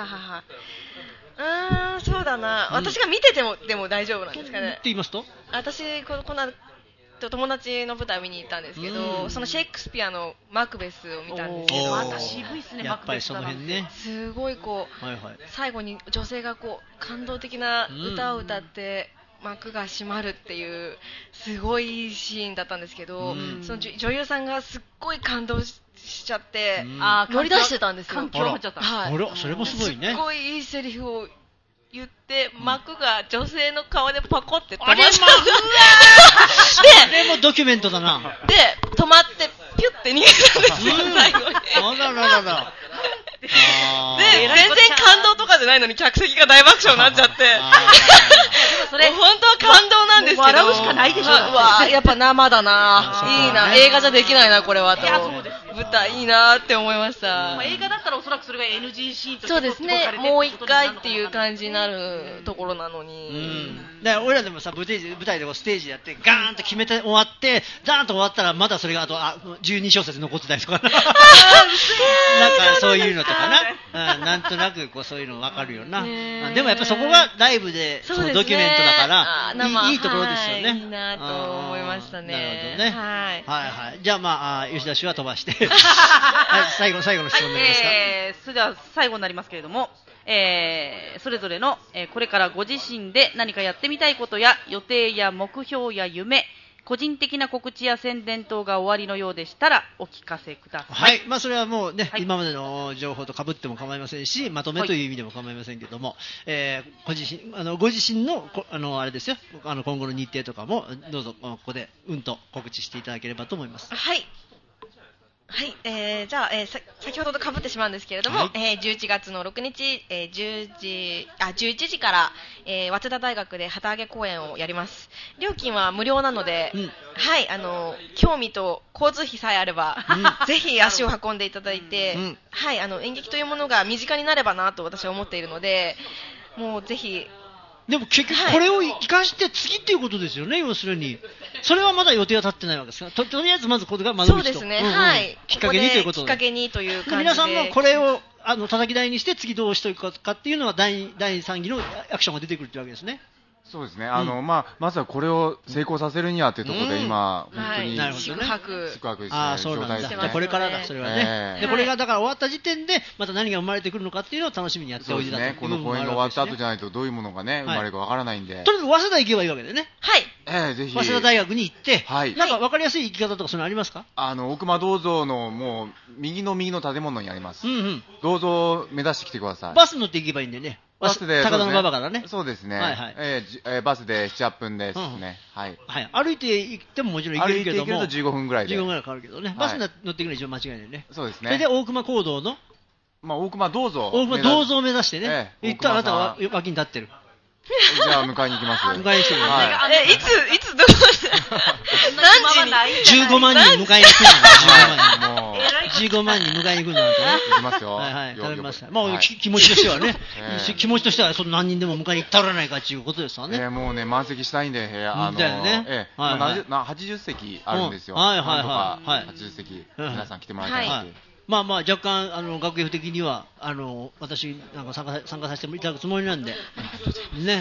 そうだな。私が見ててもでも大丈夫なんですかね。 って言いますと？ 私この友達の舞台を見に行ったんですけど、そのシェイクスピアのマクベスを見たんですけど、 また渋いですね。 やっぱりその辺ね。 すごいこう最後に女性がこう感動的な歌を歌って。幕が閉まるっていうすごいシーンだったんですけど、その女優さんがすっごい感動しちゃって乗り出してたんですよ。 感極まっちゃった。 それもすごいね。 すごいいいセリフを言って幕が女性の顔でパコって止まっちゃった。 でもドキュメントだな。 で止まってピュッて逃げたんですよ最後に。で全然感動とかじゃないのに客席が大爆笑になっちゃってそれ本当は感動なんですけど笑うしかないでしょ。 やっぱ生だないいな、映画じゃできないなこれはと舞台いいなって思いました。 映画だったらおそらくそれが NG シーンとしてそうですね、もう一回っていう感じになるところなのに、 だから俺らでもさ舞台でステージやってガーンと決めて終わってザーンと終わったらまだそれがあと12小節残ってたりとかなんかそういうのとかな、なんとなくこうそういうの分かるよな。でもやっぱそこがライブでそのドキュメントだからいいところですよね。 いいなと思いましたね。 なるほどね。はい。じゃあまあ吉田氏は飛ばして最後の質問になりますか。 それでは最後になりますけれども、それぞれの、これからご自身で何かやってみたいことや予定や目標や夢、個人的な告知や宣伝等が終わりのようでしたらお聞かせください。 はい、まあそれはもうね、今までの情報と被っても構いませんし、まとめという意味でも構いませんけども、ご自身のあれですよ、今後の日程とかもどうぞここでと告知していただければと思います。 はい。 はい、じゃあ、先ほどと被ってしまうんですけれども、はい、11月の6日、11時から、早稲田大学で旗揚げ公演をやります。料金は無料なので、はい、興味と交通費さえあれば、ぜひ足を運んでいただいて、はい、演劇というものが身近になればなと私は思っているので、もうぜひ。 でも結局これを生かして次っていうことですよね、要するに。それはまだ予定は立ってないわけですか。とりあえずまずこれが窓口と。 そうですね、はい。 きっかけにということで。 きっかけにという感じで。 皆さんもこれを叩き台にして次どうしていくかっていうのは第3期のアクションが出てくるってわけですね。 そうですね。まずはこれを成功させるにはというところで、今本当に宿泊ですね。 そうなんだ。これからだ、それはね。でこれがだから終わった時点でまた何が生まれてくるのかっていうのを楽しみにやっておいてだと。 この公演が終わった後じゃないとどういうものがね生まれるかわからないんで。 とにかく早稲田行けばいいわけでね。 はい。 ぜひ早稲田大学に行って、なんか分かりやすい行き方とかそういうのありますか？ 大隈銅像のもう右の建物にあります。銅像を目指してきてください。 バス乗って行けばいいんでね。 バスで高田馬場からね。 そうですね。バスで7、8分ですね。はい。 歩いて行ってももちろん行けるけども。 歩いて行けると15分ぐらいで。 15分ぐらいかかるけどね。バスに乗っていくのは一番間違いないね。 そうですね。 それで大隈講堂の。 大隈銅像。 大隈銅像を目指してね。行ったらあなたは脇に立ってる。 じゃあ迎えに行きます。 迎えに来てる。 いつどうして何時に15万人迎えに来るの。15万人迎えに来るのなんてね。 行きますよ。 頼みました。もう気持ちとしてはね。気持ちとしてはその何人でも迎えに来たらないかっていうことですわね。 もうね満席したいんで部屋だよね。 80席あるんですよ。80席皆さん来てもらいたいなって。 まあ若干学芸的には私なんか参加させていただくつもりなんでね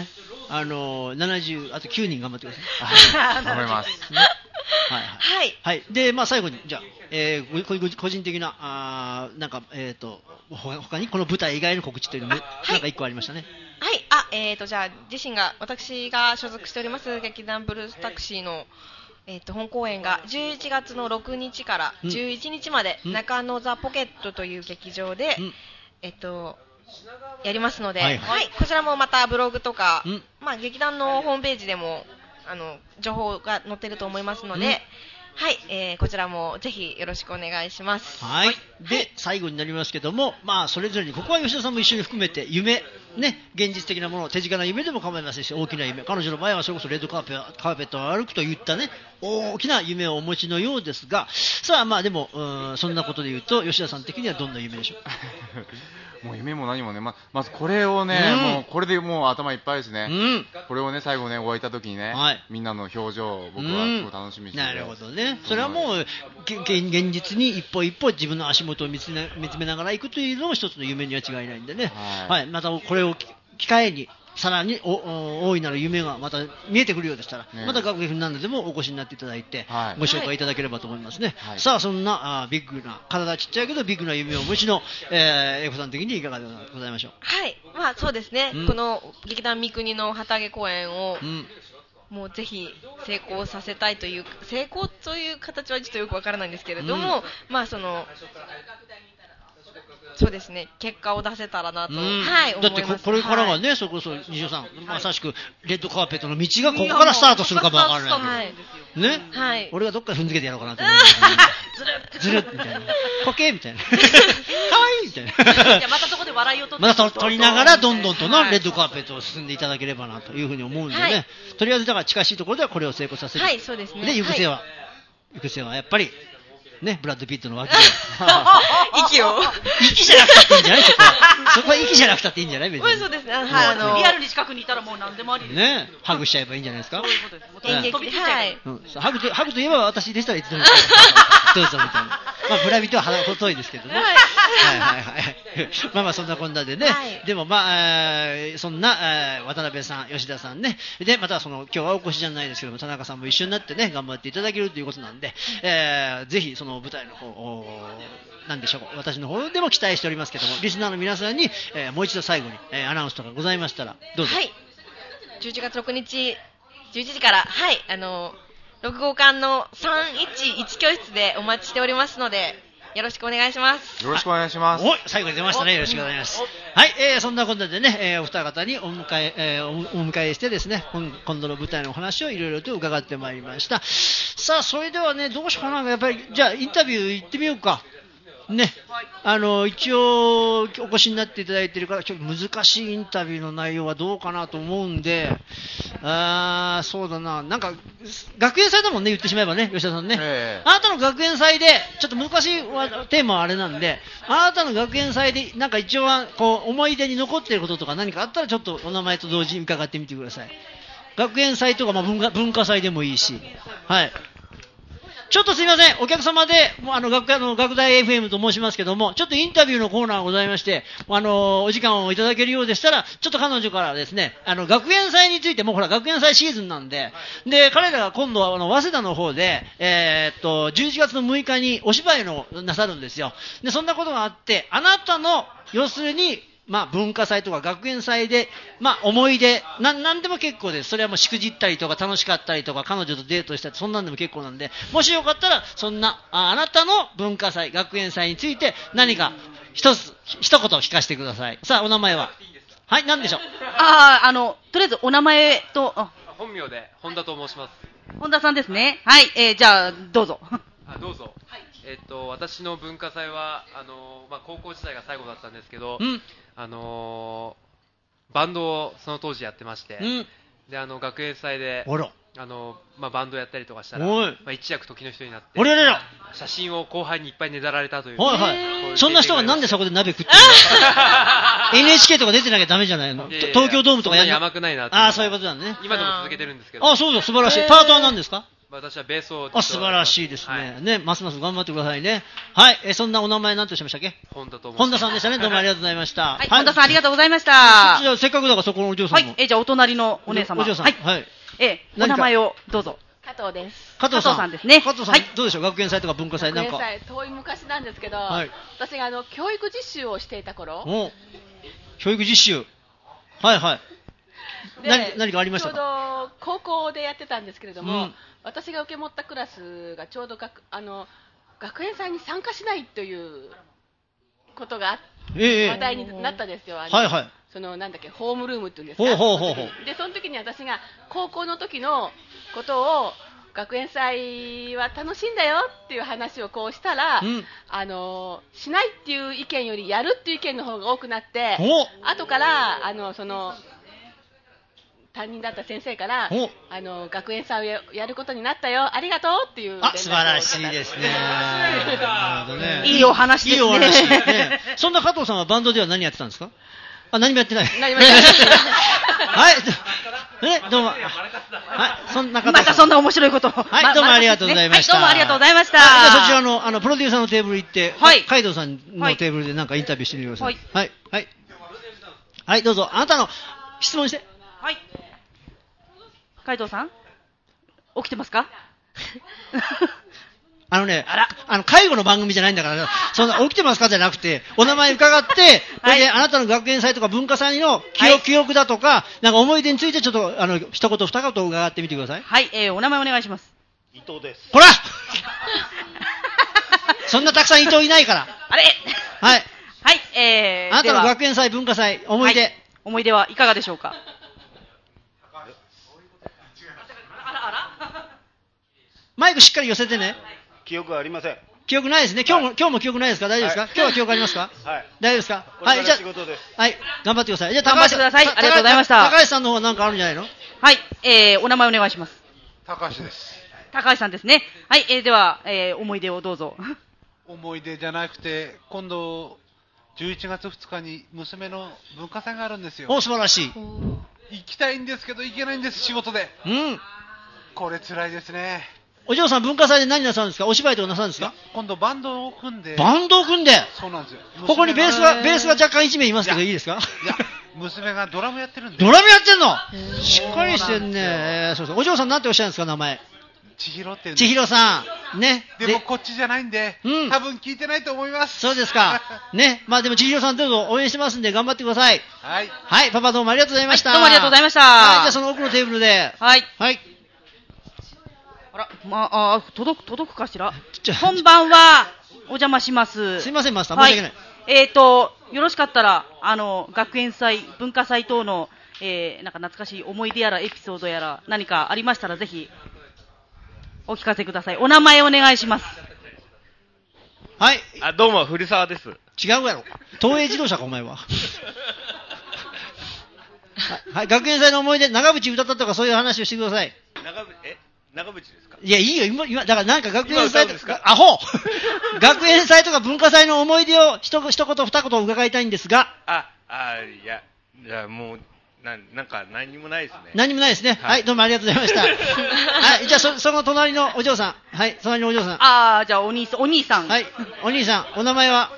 70あと9人頑張ってください。 頑張ります。 はいで最後にじゃあ個人的ななんか他にこの舞台以外の告知というのもなんか1個ありましたね。 はいじゃあ私が所属しております劇団ブルースタクシーの本公演が11月の6日から11日まで中野ザポケットという劇場で、やりますので、こちらもまたブログとか、劇団のホームページでも情報が載っていると思いますので、こちらもぜひよろしくお願いします。 で最後になりますけども、それぞれにここは吉田さんも一緒に含めて夢ね、現実的なもの、手近な夢でも構いませんし、大きな夢、彼女の場合はそれこそレッドカーペットを歩くといったね、大きな夢をお持ちのようですが、さあでもそんなことで言うと吉田さん的にはどんな夢でしょう？ もう夢も何もね、まずこれをね、もうこれでもう頭いっぱいですね。これをね最後ね終えた時にね、みんなの表情を僕はすごい楽しみにしてる。 なるほどね。それはもう現実に一歩一歩自分の足元を見つめながら行くというのも一つの夢には違いないんでね。またこれを機会にさらに大いなる夢がまた見えてくるようでしたら、また学芸なんでもお越しになっていただいて、ご紹介いただければと思いますね。さあそんなビッグな体ちっちゃいけどビッグな夢をお持ちの英子さん的にいかがでございましょう？ そうですね、この劇団三国の旗揚げ公演を、もうぜひ成功させたいという、成功という形はちょっとよくわからないんですけれども、そうですね、結果を出せたらなと、思います。 だってこれからはね、そこそ西尾さん、まさしくレッドカーペットの道がここからスタートするかもわからないね。俺がどっかで踏んづけてやろうかなと思ってずるっみたいな、コケみたいな、かわいいみたいな。 またそこで笑いを取りながらどんどんとのレッドカーペットを進んでいただければなというふうに思うんでね。とりあえずだから近しいところではこれを成功させる。 そうですね。 で行く末はやっぱり。ね、ブラッド・ピットの脇で息じゃなくたっていいんじゃない？そこは息じゃなくたっていいんじゃない？別にそうですね。 リアルに近くにいたらもう何でもありですね。ハグしちゃえばいいんじゃないですか？ そういうことです。演劇ハグといえば私でしたらいつでもどうぞみたいな。ブラビとは細いですけどね。そんなこんなでね。でもそんな渡辺さん、吉田さんね。でまた今日はお越しじゃないですけども田中さんも一緒になってね頑張っていただけるということなんで、ぜひその舞台の方なんでしょう、私の方でも期待しておりますけども、リスナーの皆さんに、もう一度最後に、アナウンスとかございましたらどうぞ。 11月6日11時から6号館の311教室でお待ちしておりますので、 よろしくお願いします。 よろしくお願いします。 お、最後に出ましたね。よろしくお願いします。はい、そんなことでね、お二方にお迎えしてですね、今度の舞台のお話をいろいろと伺ってまいりました。さあ、それではね、どうしようかな。やっぱり、じゃあ、インタビュー行ってみようか。ね、一応お越しになっていただいているから、ちょっと難しいインタビューの内容はどうかなと思うんで、そうだな、なんか学園祭だもんね、言ってしまえばね、吉田さんね、あなたの学園祭でちょっと難しいテーマはあれなんで、あなたの学園祭でなんか一応はこう思い出に残っていることとか何かあったらちょっとお名前と同時に伺ってみてください。学園祭とか、文化祭でもいいし、はい。ちょっとすいません、お客様で、学大 FM と申しますけども、ちょっとインタビューのコーナーがございまして、お時間をいただけるようでしたら、ちょっと彼女からですね、学園祭について、もうほら、学園祭シーズンなんで、で、彼らが今度は、早稲田の方で、11月の6日にお芝居のなさるんですよ。で、そんなことがあって、あなたの、要するに、文化祭とか学園祭で、思い出、なんでも結構です。それはもうしくじったりとか楽しかったりとか、彼女とデートしたり、そんなんでも結構なんで、もしよかったら、そんな、あなたの文化祭、学園祭について何か一言聞かせてください。さあ、お名前は？はい、何でしょう？ とりあえずお名前と、 本名で、本田と申します。 本田さんですね。はい、じゃあ、どうぞ。 どうぞ。はい、私の文化祭は、高校時代が最後だったんですけど、バンドをその当時やってまして、で学園祭でバンドやったりとかしたら、一躍時の人になって、写真を後輩にいっぱいねだられたという、 そんな人がなんでそこで鍋食ってるのNHK とか出てなきゃダメじゃないの？東京ドームとかやるの？ 甘くないなって。 そういうことだね。 今でも続けてるんですけど。 そうだ、素晴らしい。パートは何ですか？ 私はベースを。 素晴らしいですね。ね、ますます頑張ってくださいね。はい、そんなお名前何としましたっけ？ 本田と申します。 本田さんでしたね。どうもありがとうございました。 はい、本田さんありがとうございました。 じゃあせっかくだからそこのお嬢さんも。 はい、じゃあお隣のお姉様。 お嬢さん。はい。 お名前をどうぞ。 加藤です。 加藤さんですね。 加藤さん、どうでしょう？学園祭とか文化祭なんか。 学園祭遠い昔なんですけど、私が教育実習をしていた頃。 教育実習。はいはい。何かありましたか？ ちょうど高校でやってたんですけれども、私が受け持ったクラスがちょうど学園祭に参加しないということが話題になったんですよ。なんだっけ、ホームルームっていうんですか。で、その時に私が高校の時のことを学園祭は楽しいんだよっていう話をこうしたら、しないっていう意見よりやるっていう意見の方が多くなって、後から担任だった先生から学園祭をやることになったよ、ありがとうっていう。 素晴らしいですね。 いいお話ですね。 そんな加藤さんはバンドでは何やってたんですか？何もやってない。 何もやってない。 はい。どうも。はい。そんな方。 またそんな面白いことを。 はい。どうもありがとうございました。 どうもありがとうございました。 じゃあそちらのプロデューサーのテーブル行って、カイドウさんのテーブルでなんかインタビューしてみてください。はい。はい。はい、どうぞ。あなたの質問して。 はい。カイドウさん、起きてますか？ 介護の番組じゃないんだから、そんな起きてますかじゃなくて、お名前伺って、これであなたの学園祭とか文化祭の記憶だとか、なんか思い出についてちょっと、一言二言伺ってみてください。 はい、お名前お願いします。 伊藤です。 ほらそんなたくさん伊藤いないから。 あれはい。 はい、 あなたの学園祭、文化祭、思い出。 思い出はいかがでしょうか？ マイクしっかり寄せてね。 記憶はありません。 記憶ないですね。今日も記憶ないですか？大丈夫ですか？今日は記憶ありますか？ はい。 大丈夫ですか？ はい、じゃあ、はい、 頑張ってください。じゃあ、 頑張ってください。ありがとうございました。 高橋さんの方は何かあるんじゃないの？ はい、お名前お願いします。 高橋です。 高橋さんですね。はい、では、思い出をどうぞ。 思い出じゃなくて、今度、11月2日に娘の文化祭があるんですよ。 素晴らしい。 行きたいんですけど、行けないんです、仕事で。これ辛いですね。 お嬢さん、文化祭で何なさるんですか？お芝居とかなさるんですか？ 今度バンドを組んで。 バンドを組んで？ そうなんですよ。 ここにベースが若干1名いますけど、いいですか？ いや、娘がドラムやってるんで。 ドラムやってんの？しっかりしてんね。そうそう。お嬢さんなんておっしゃるんですか、名前。 千尋って。 千尋さん。ね。 でもこっちじゃないんで、多分聞いてないと思います。 そうですか。ね。まあでも千尋さんどうぞ応援してますんで頑張ってください。 はい。 はい、パパどうもありがとうございました。 どうもありがとうございました。 はい、じゃあその奥のテーブルで。 はい。 はい。 あら、届くかしら。こんばんは。 お邪魔します。 すいません、マスター、申し訳ない。 よろしかったら、学園祭、文化祭等の、なんか懐かしい思い出やらエピソードやら何かありましたらぜひお聞かせください。お名前お願いします。 はい。 どうも、古澤です。 違うやろ。東映自動車か、お前は。はい、学園祭の思い出、長渕歌ったとかそういう話をしてください。 長渕ですか？ いや、いいよ、今、だからなんか学園祭とか、アホ学園祭とか文化祭の思い出を一言二言伺いたいんですが。 いや、もう、なんか何にもないですね。 何にもないですね。はい、どうもありがとうございました。はい、じゃあその隣のお嬢さん。はい、隣のお嬢さん。 じゃあお兄さん。 はい、お兄さん、お名前は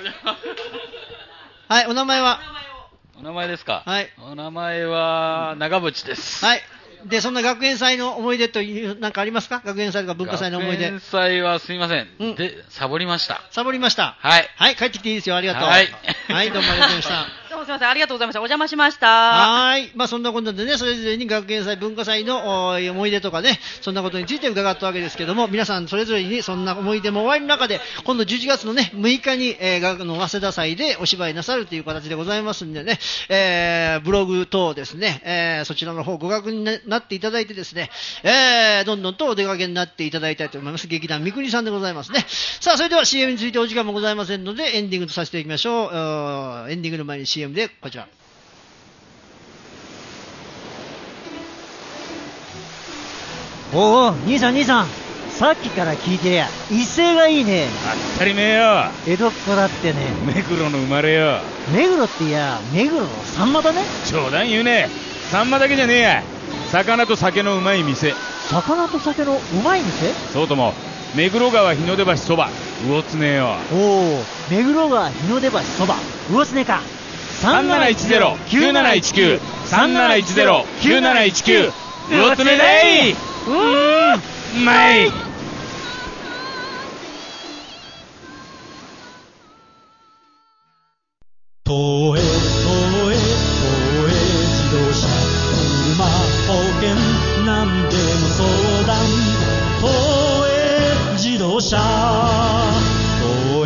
はい、お名前はお名前ですか？ はい。 お名前は長渕です。 はい。で、そんな学園祭の思い出というなんかありますか？学園祭とか文化祭の思い出。 学園祭はすみません。で、サボりました。 サボりました。 はい。 はい、帰ってきていいですよ。ありがとう。 はい。 はい、どうもありがとうございました。 どうもすみません。ありがとうございました。お邪魔しました。 はい。まあそんなことでね、それぞれに学園祭、文化祭の思い出とかね、そんなことについて伺ったわけですけども、皆さんそれぞれにそんな思い出も終わりの中で、今度11月のね、6日に、早稲田祭でお芝居なさるという形でございますんでね、ブログ等ですね、そちらの方ご確認になっていただいてですね、どんどんとお出かけになっていただきたいと思います。劇団三国さんでございますね。さあ、それでは CM についてお時間もございませんので、エンディングとさせていきましょう。エンディングの前に CM でこちら。 おお、兄さん、さっきから聞いてりゃ威勢がいいね。 当たり前よ。 江戸っ子だってね。 目黒の生まれよ。 目黒っていや、目黒のサンマだね。 冗談言うね。サンマだけじゃねえや。魚と酒のうまい店。 魚と酒のうまい店？ そうとも目黒川日の出橋そば魚常よ。 おお、目黒川日の出橋そば魚常か。 3710-9719 3710-9719魚常だい。うまい。 東映自動車車保険なんでも相談東映自動車東映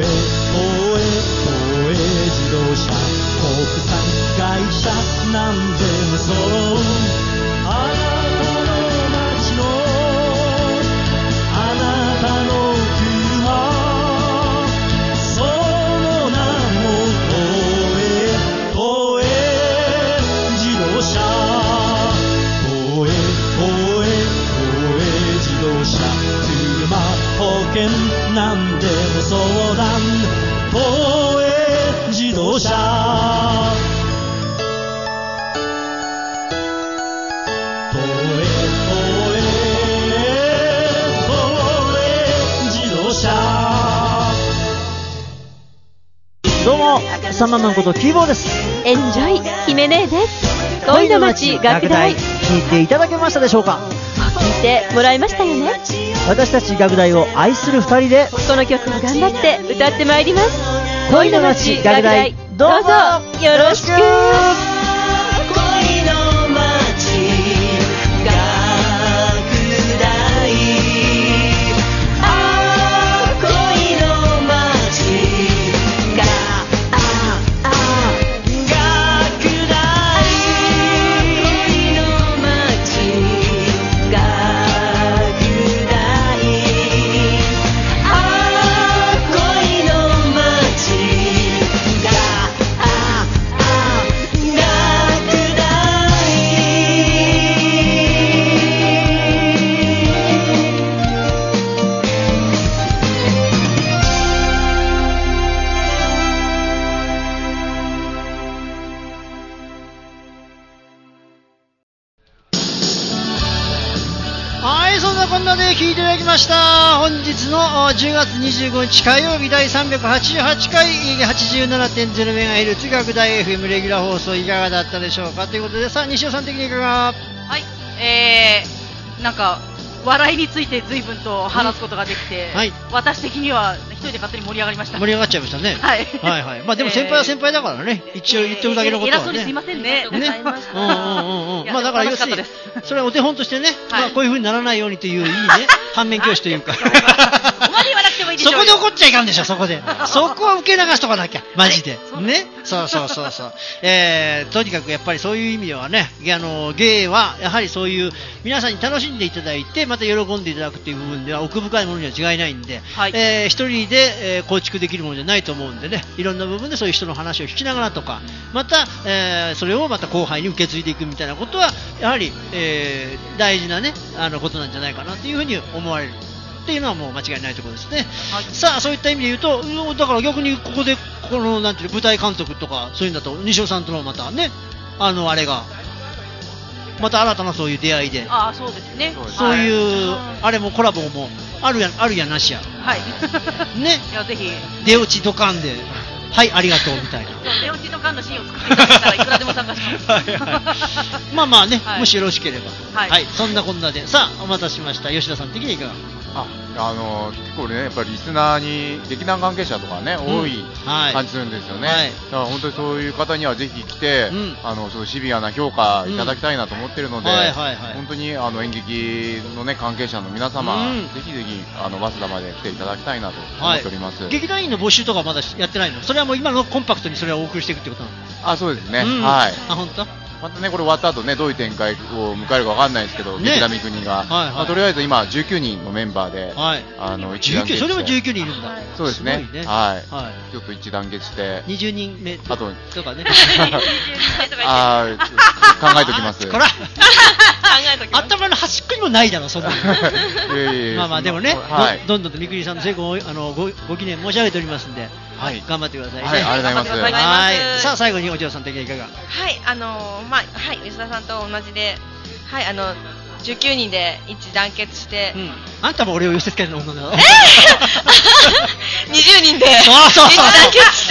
自動車国産会社なんでも揃うあなたの街のあなたの車その名も東映自動車東映自動車車保険なんでも相談東映自動車どうも、サンママンことキーボーです。 エンジョイ姫姉です。恋の街楽大、 聞いていただけましたでしょうか？ 聞いてもらいましたよね。 私たち楽大を愛する二人でこの曲を頑張って歌ってまいります。 恋の街楽大、 どうぞよろしく。 聞いていただきました。本日の10月25日火曜日第388回 87.0MHz 学大 FM レギュラー放送いかがだったでしょうかということで、さあ西尾さん的にいかが？ はい、なんか笑いについて随分と話すことができて、はい、私的には一人で勝手に盛り上がりました。 盛り上がっちゃいましたね。はいはいはい。まあでも先輩は先輩だからね、一応言ってるだけのことはね。 偉そうにすいませんね。 まあだから要するにそれはお手本としてね、まあこういう風にならないようにといういいね反面教師というか。 おまり言わなくてもいいでしょうよ。 そこで怒っちゃいかんでしょ、そこで。そこは受け流しとかなきゃ、マジで。ね。そう。とにかくやっぱりそういう意味ではね、芸はやはりそういう皆さんに楽しんでいただいて、また喜んでいただくっていう部分では奥深いものには違いないんで、一人で構築できるものじゃないと思うんでね、いろんな部分でそういう人の話を聞きながらとか、また、それをまた後輩に受け継いでいくみたいなことは、やはり、大事なね、ことなんじゃないかなというふうに思われる。っていうのはもう間違いないところですね。さあそういった意味で言うと、だから逆にここでこのなんていう舞台監督とかそういうんだと西尾さんとのまたねあれがまた新たなそういう出会いで、 そうですね。 そういうあれもコラボもあるやなしや。ね。 いやぜひ出落ちドカンで。はいありがとうみたいな。 出落ちドカンのシーンを作っていただいたらいくらでも参加します。 まあね、もしよろしければ。そんなこんなでさあお待たせしました吉田さん的にいかが。 結構ねやっぱりリスナーに劇団関係者とかね、多い感じするんですよね。だから本当にそういう方にはぜひ来て、そういうシビアな評価いただきたいなと思ってるので、本当に演劇のね関係者の皆様、ぜひ早稲田まで来ていただきたいなと思っております。 劇団員の募集とかまだやってないの？それはもう今のコンパクトにそれをお送りしていくってことなの？ そうですね。 本当？ またねこれ終わった後ねどういう展開を迎えるかわかんないですけど、劇団三国が、とりあえず今19人のメンバーで、一団結して、 それも19人いるんだ。 そうですね。ちょっと一団結して 20人目あととかね。 考えときます。 こら頭の端っこにもないだろそんなの。まあでもね、どんどんと三國さんの成功をご記念申し上げておりますんで、頑張ってくださいね。 ありがとうございます。 さあ最後にお嬢さん的にいかが？ 吉田さんと同じで、19人で一致団結して、 あんたも俺を寄せ付けるの女だろ。 20人で一致団結して、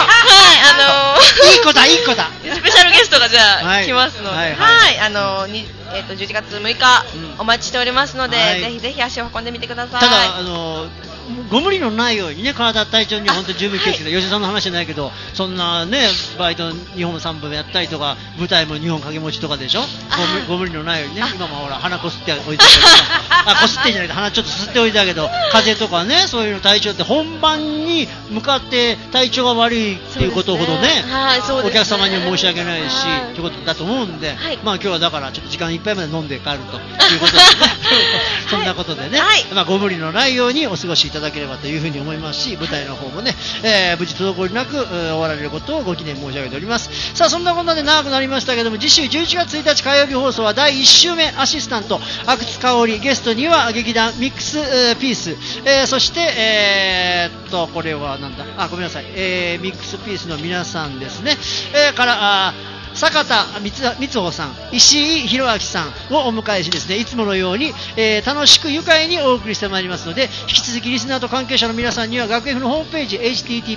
いい子だスペシャルゲストがじゃあ来ますので、11月6日お待ちしておりますので、ぜひぜひ足を運んでみてください。 ただご無理のないようにね、体調には本当に十分気をつけて、吉田さんの話じゃないけど、そんなね、バイト2本3本やったりとか、舞台も2本掛け持ちとかでしょ、ご無理のないようにね、今もほら、鼻こすっておいてあげど、こすってんじゃなくて、鼻ちょっとすっておいてあげど、風邪とかね、そういうの体調って本番に向かって体調が悪いっていうことほどね、お客様には申し訳ないし、ということだと思うんで、まあ今日はだからちょっと時間いっぱいまで飲んで帰るということでね、そんなことでね、ご無理のないようにお過ごしいただければというふうに思いますし、舞台の方もね、無事滞りなく終わられることをご記念申し上げております。さあそんなこんなで長くなりましたけども、次週11月1日火曜日放送は第1週目アシスタント阿久津香織、ゲストには劇団ミックスピース、そしてこれはなんだ、ごめんなさい、ミックスピースの皆さんですね、から坂田光穂さん、石井宏明さんをお迎えしですね、いつものように、楽しく愉快にお送りしてまいりますので、引き続きリスナーと関係者の皆さんには学 F のホームページ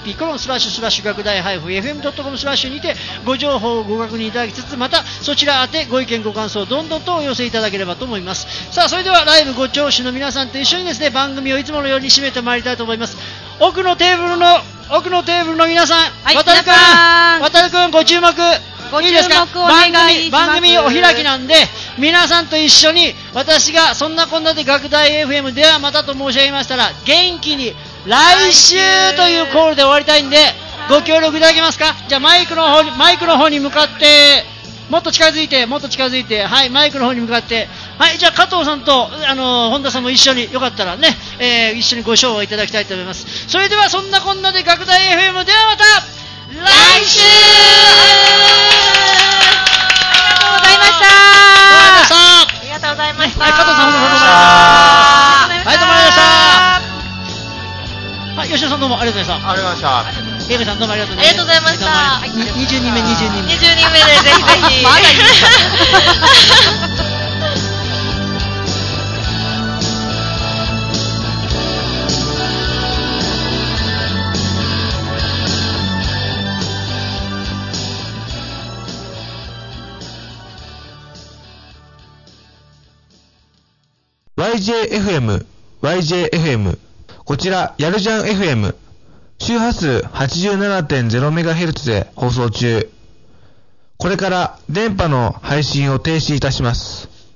http:// 学大 -fm.com/ にてご情報をご確認いただきつつ、またそちら宛てご意見ご感想をどんどんとお寄せいただければと思います。さあそれではライブご聴取の皆さんと一緒にですね、番組をいつものように締めてまいりたいと思います。奥のテーブルの皆さん、渡るくんご注目いいですか？番組お開きなんで、皆さんと一緒に私がそんなこんなで学大 FM ではまたと申し上げましたら、元気に来週というコールで終わりたいんで、ご協力いただけますか？じゃあマイクの方に向かってもっと近づいて、はい、マイクの方に向かって、はい、じゃあ加藤さんと本田さんも一緒によかったらね、一緒にご賞をいただきたいと思います。それではそんなこんなで学大 FM ではまた来週。 ありがとうございました。 加藤さんどうもありがとうございました。はい、吉田さんどうもありがとうございました。 ありがとうございました。 エイメさんどうもありがとうね。 ありがとうございました。 20人目でぜひぜひ。まだいい。 YJFM。こちら、やるじゃん FM。周波数 87.0MHz で放送中。これから電波の配信を停止いたします。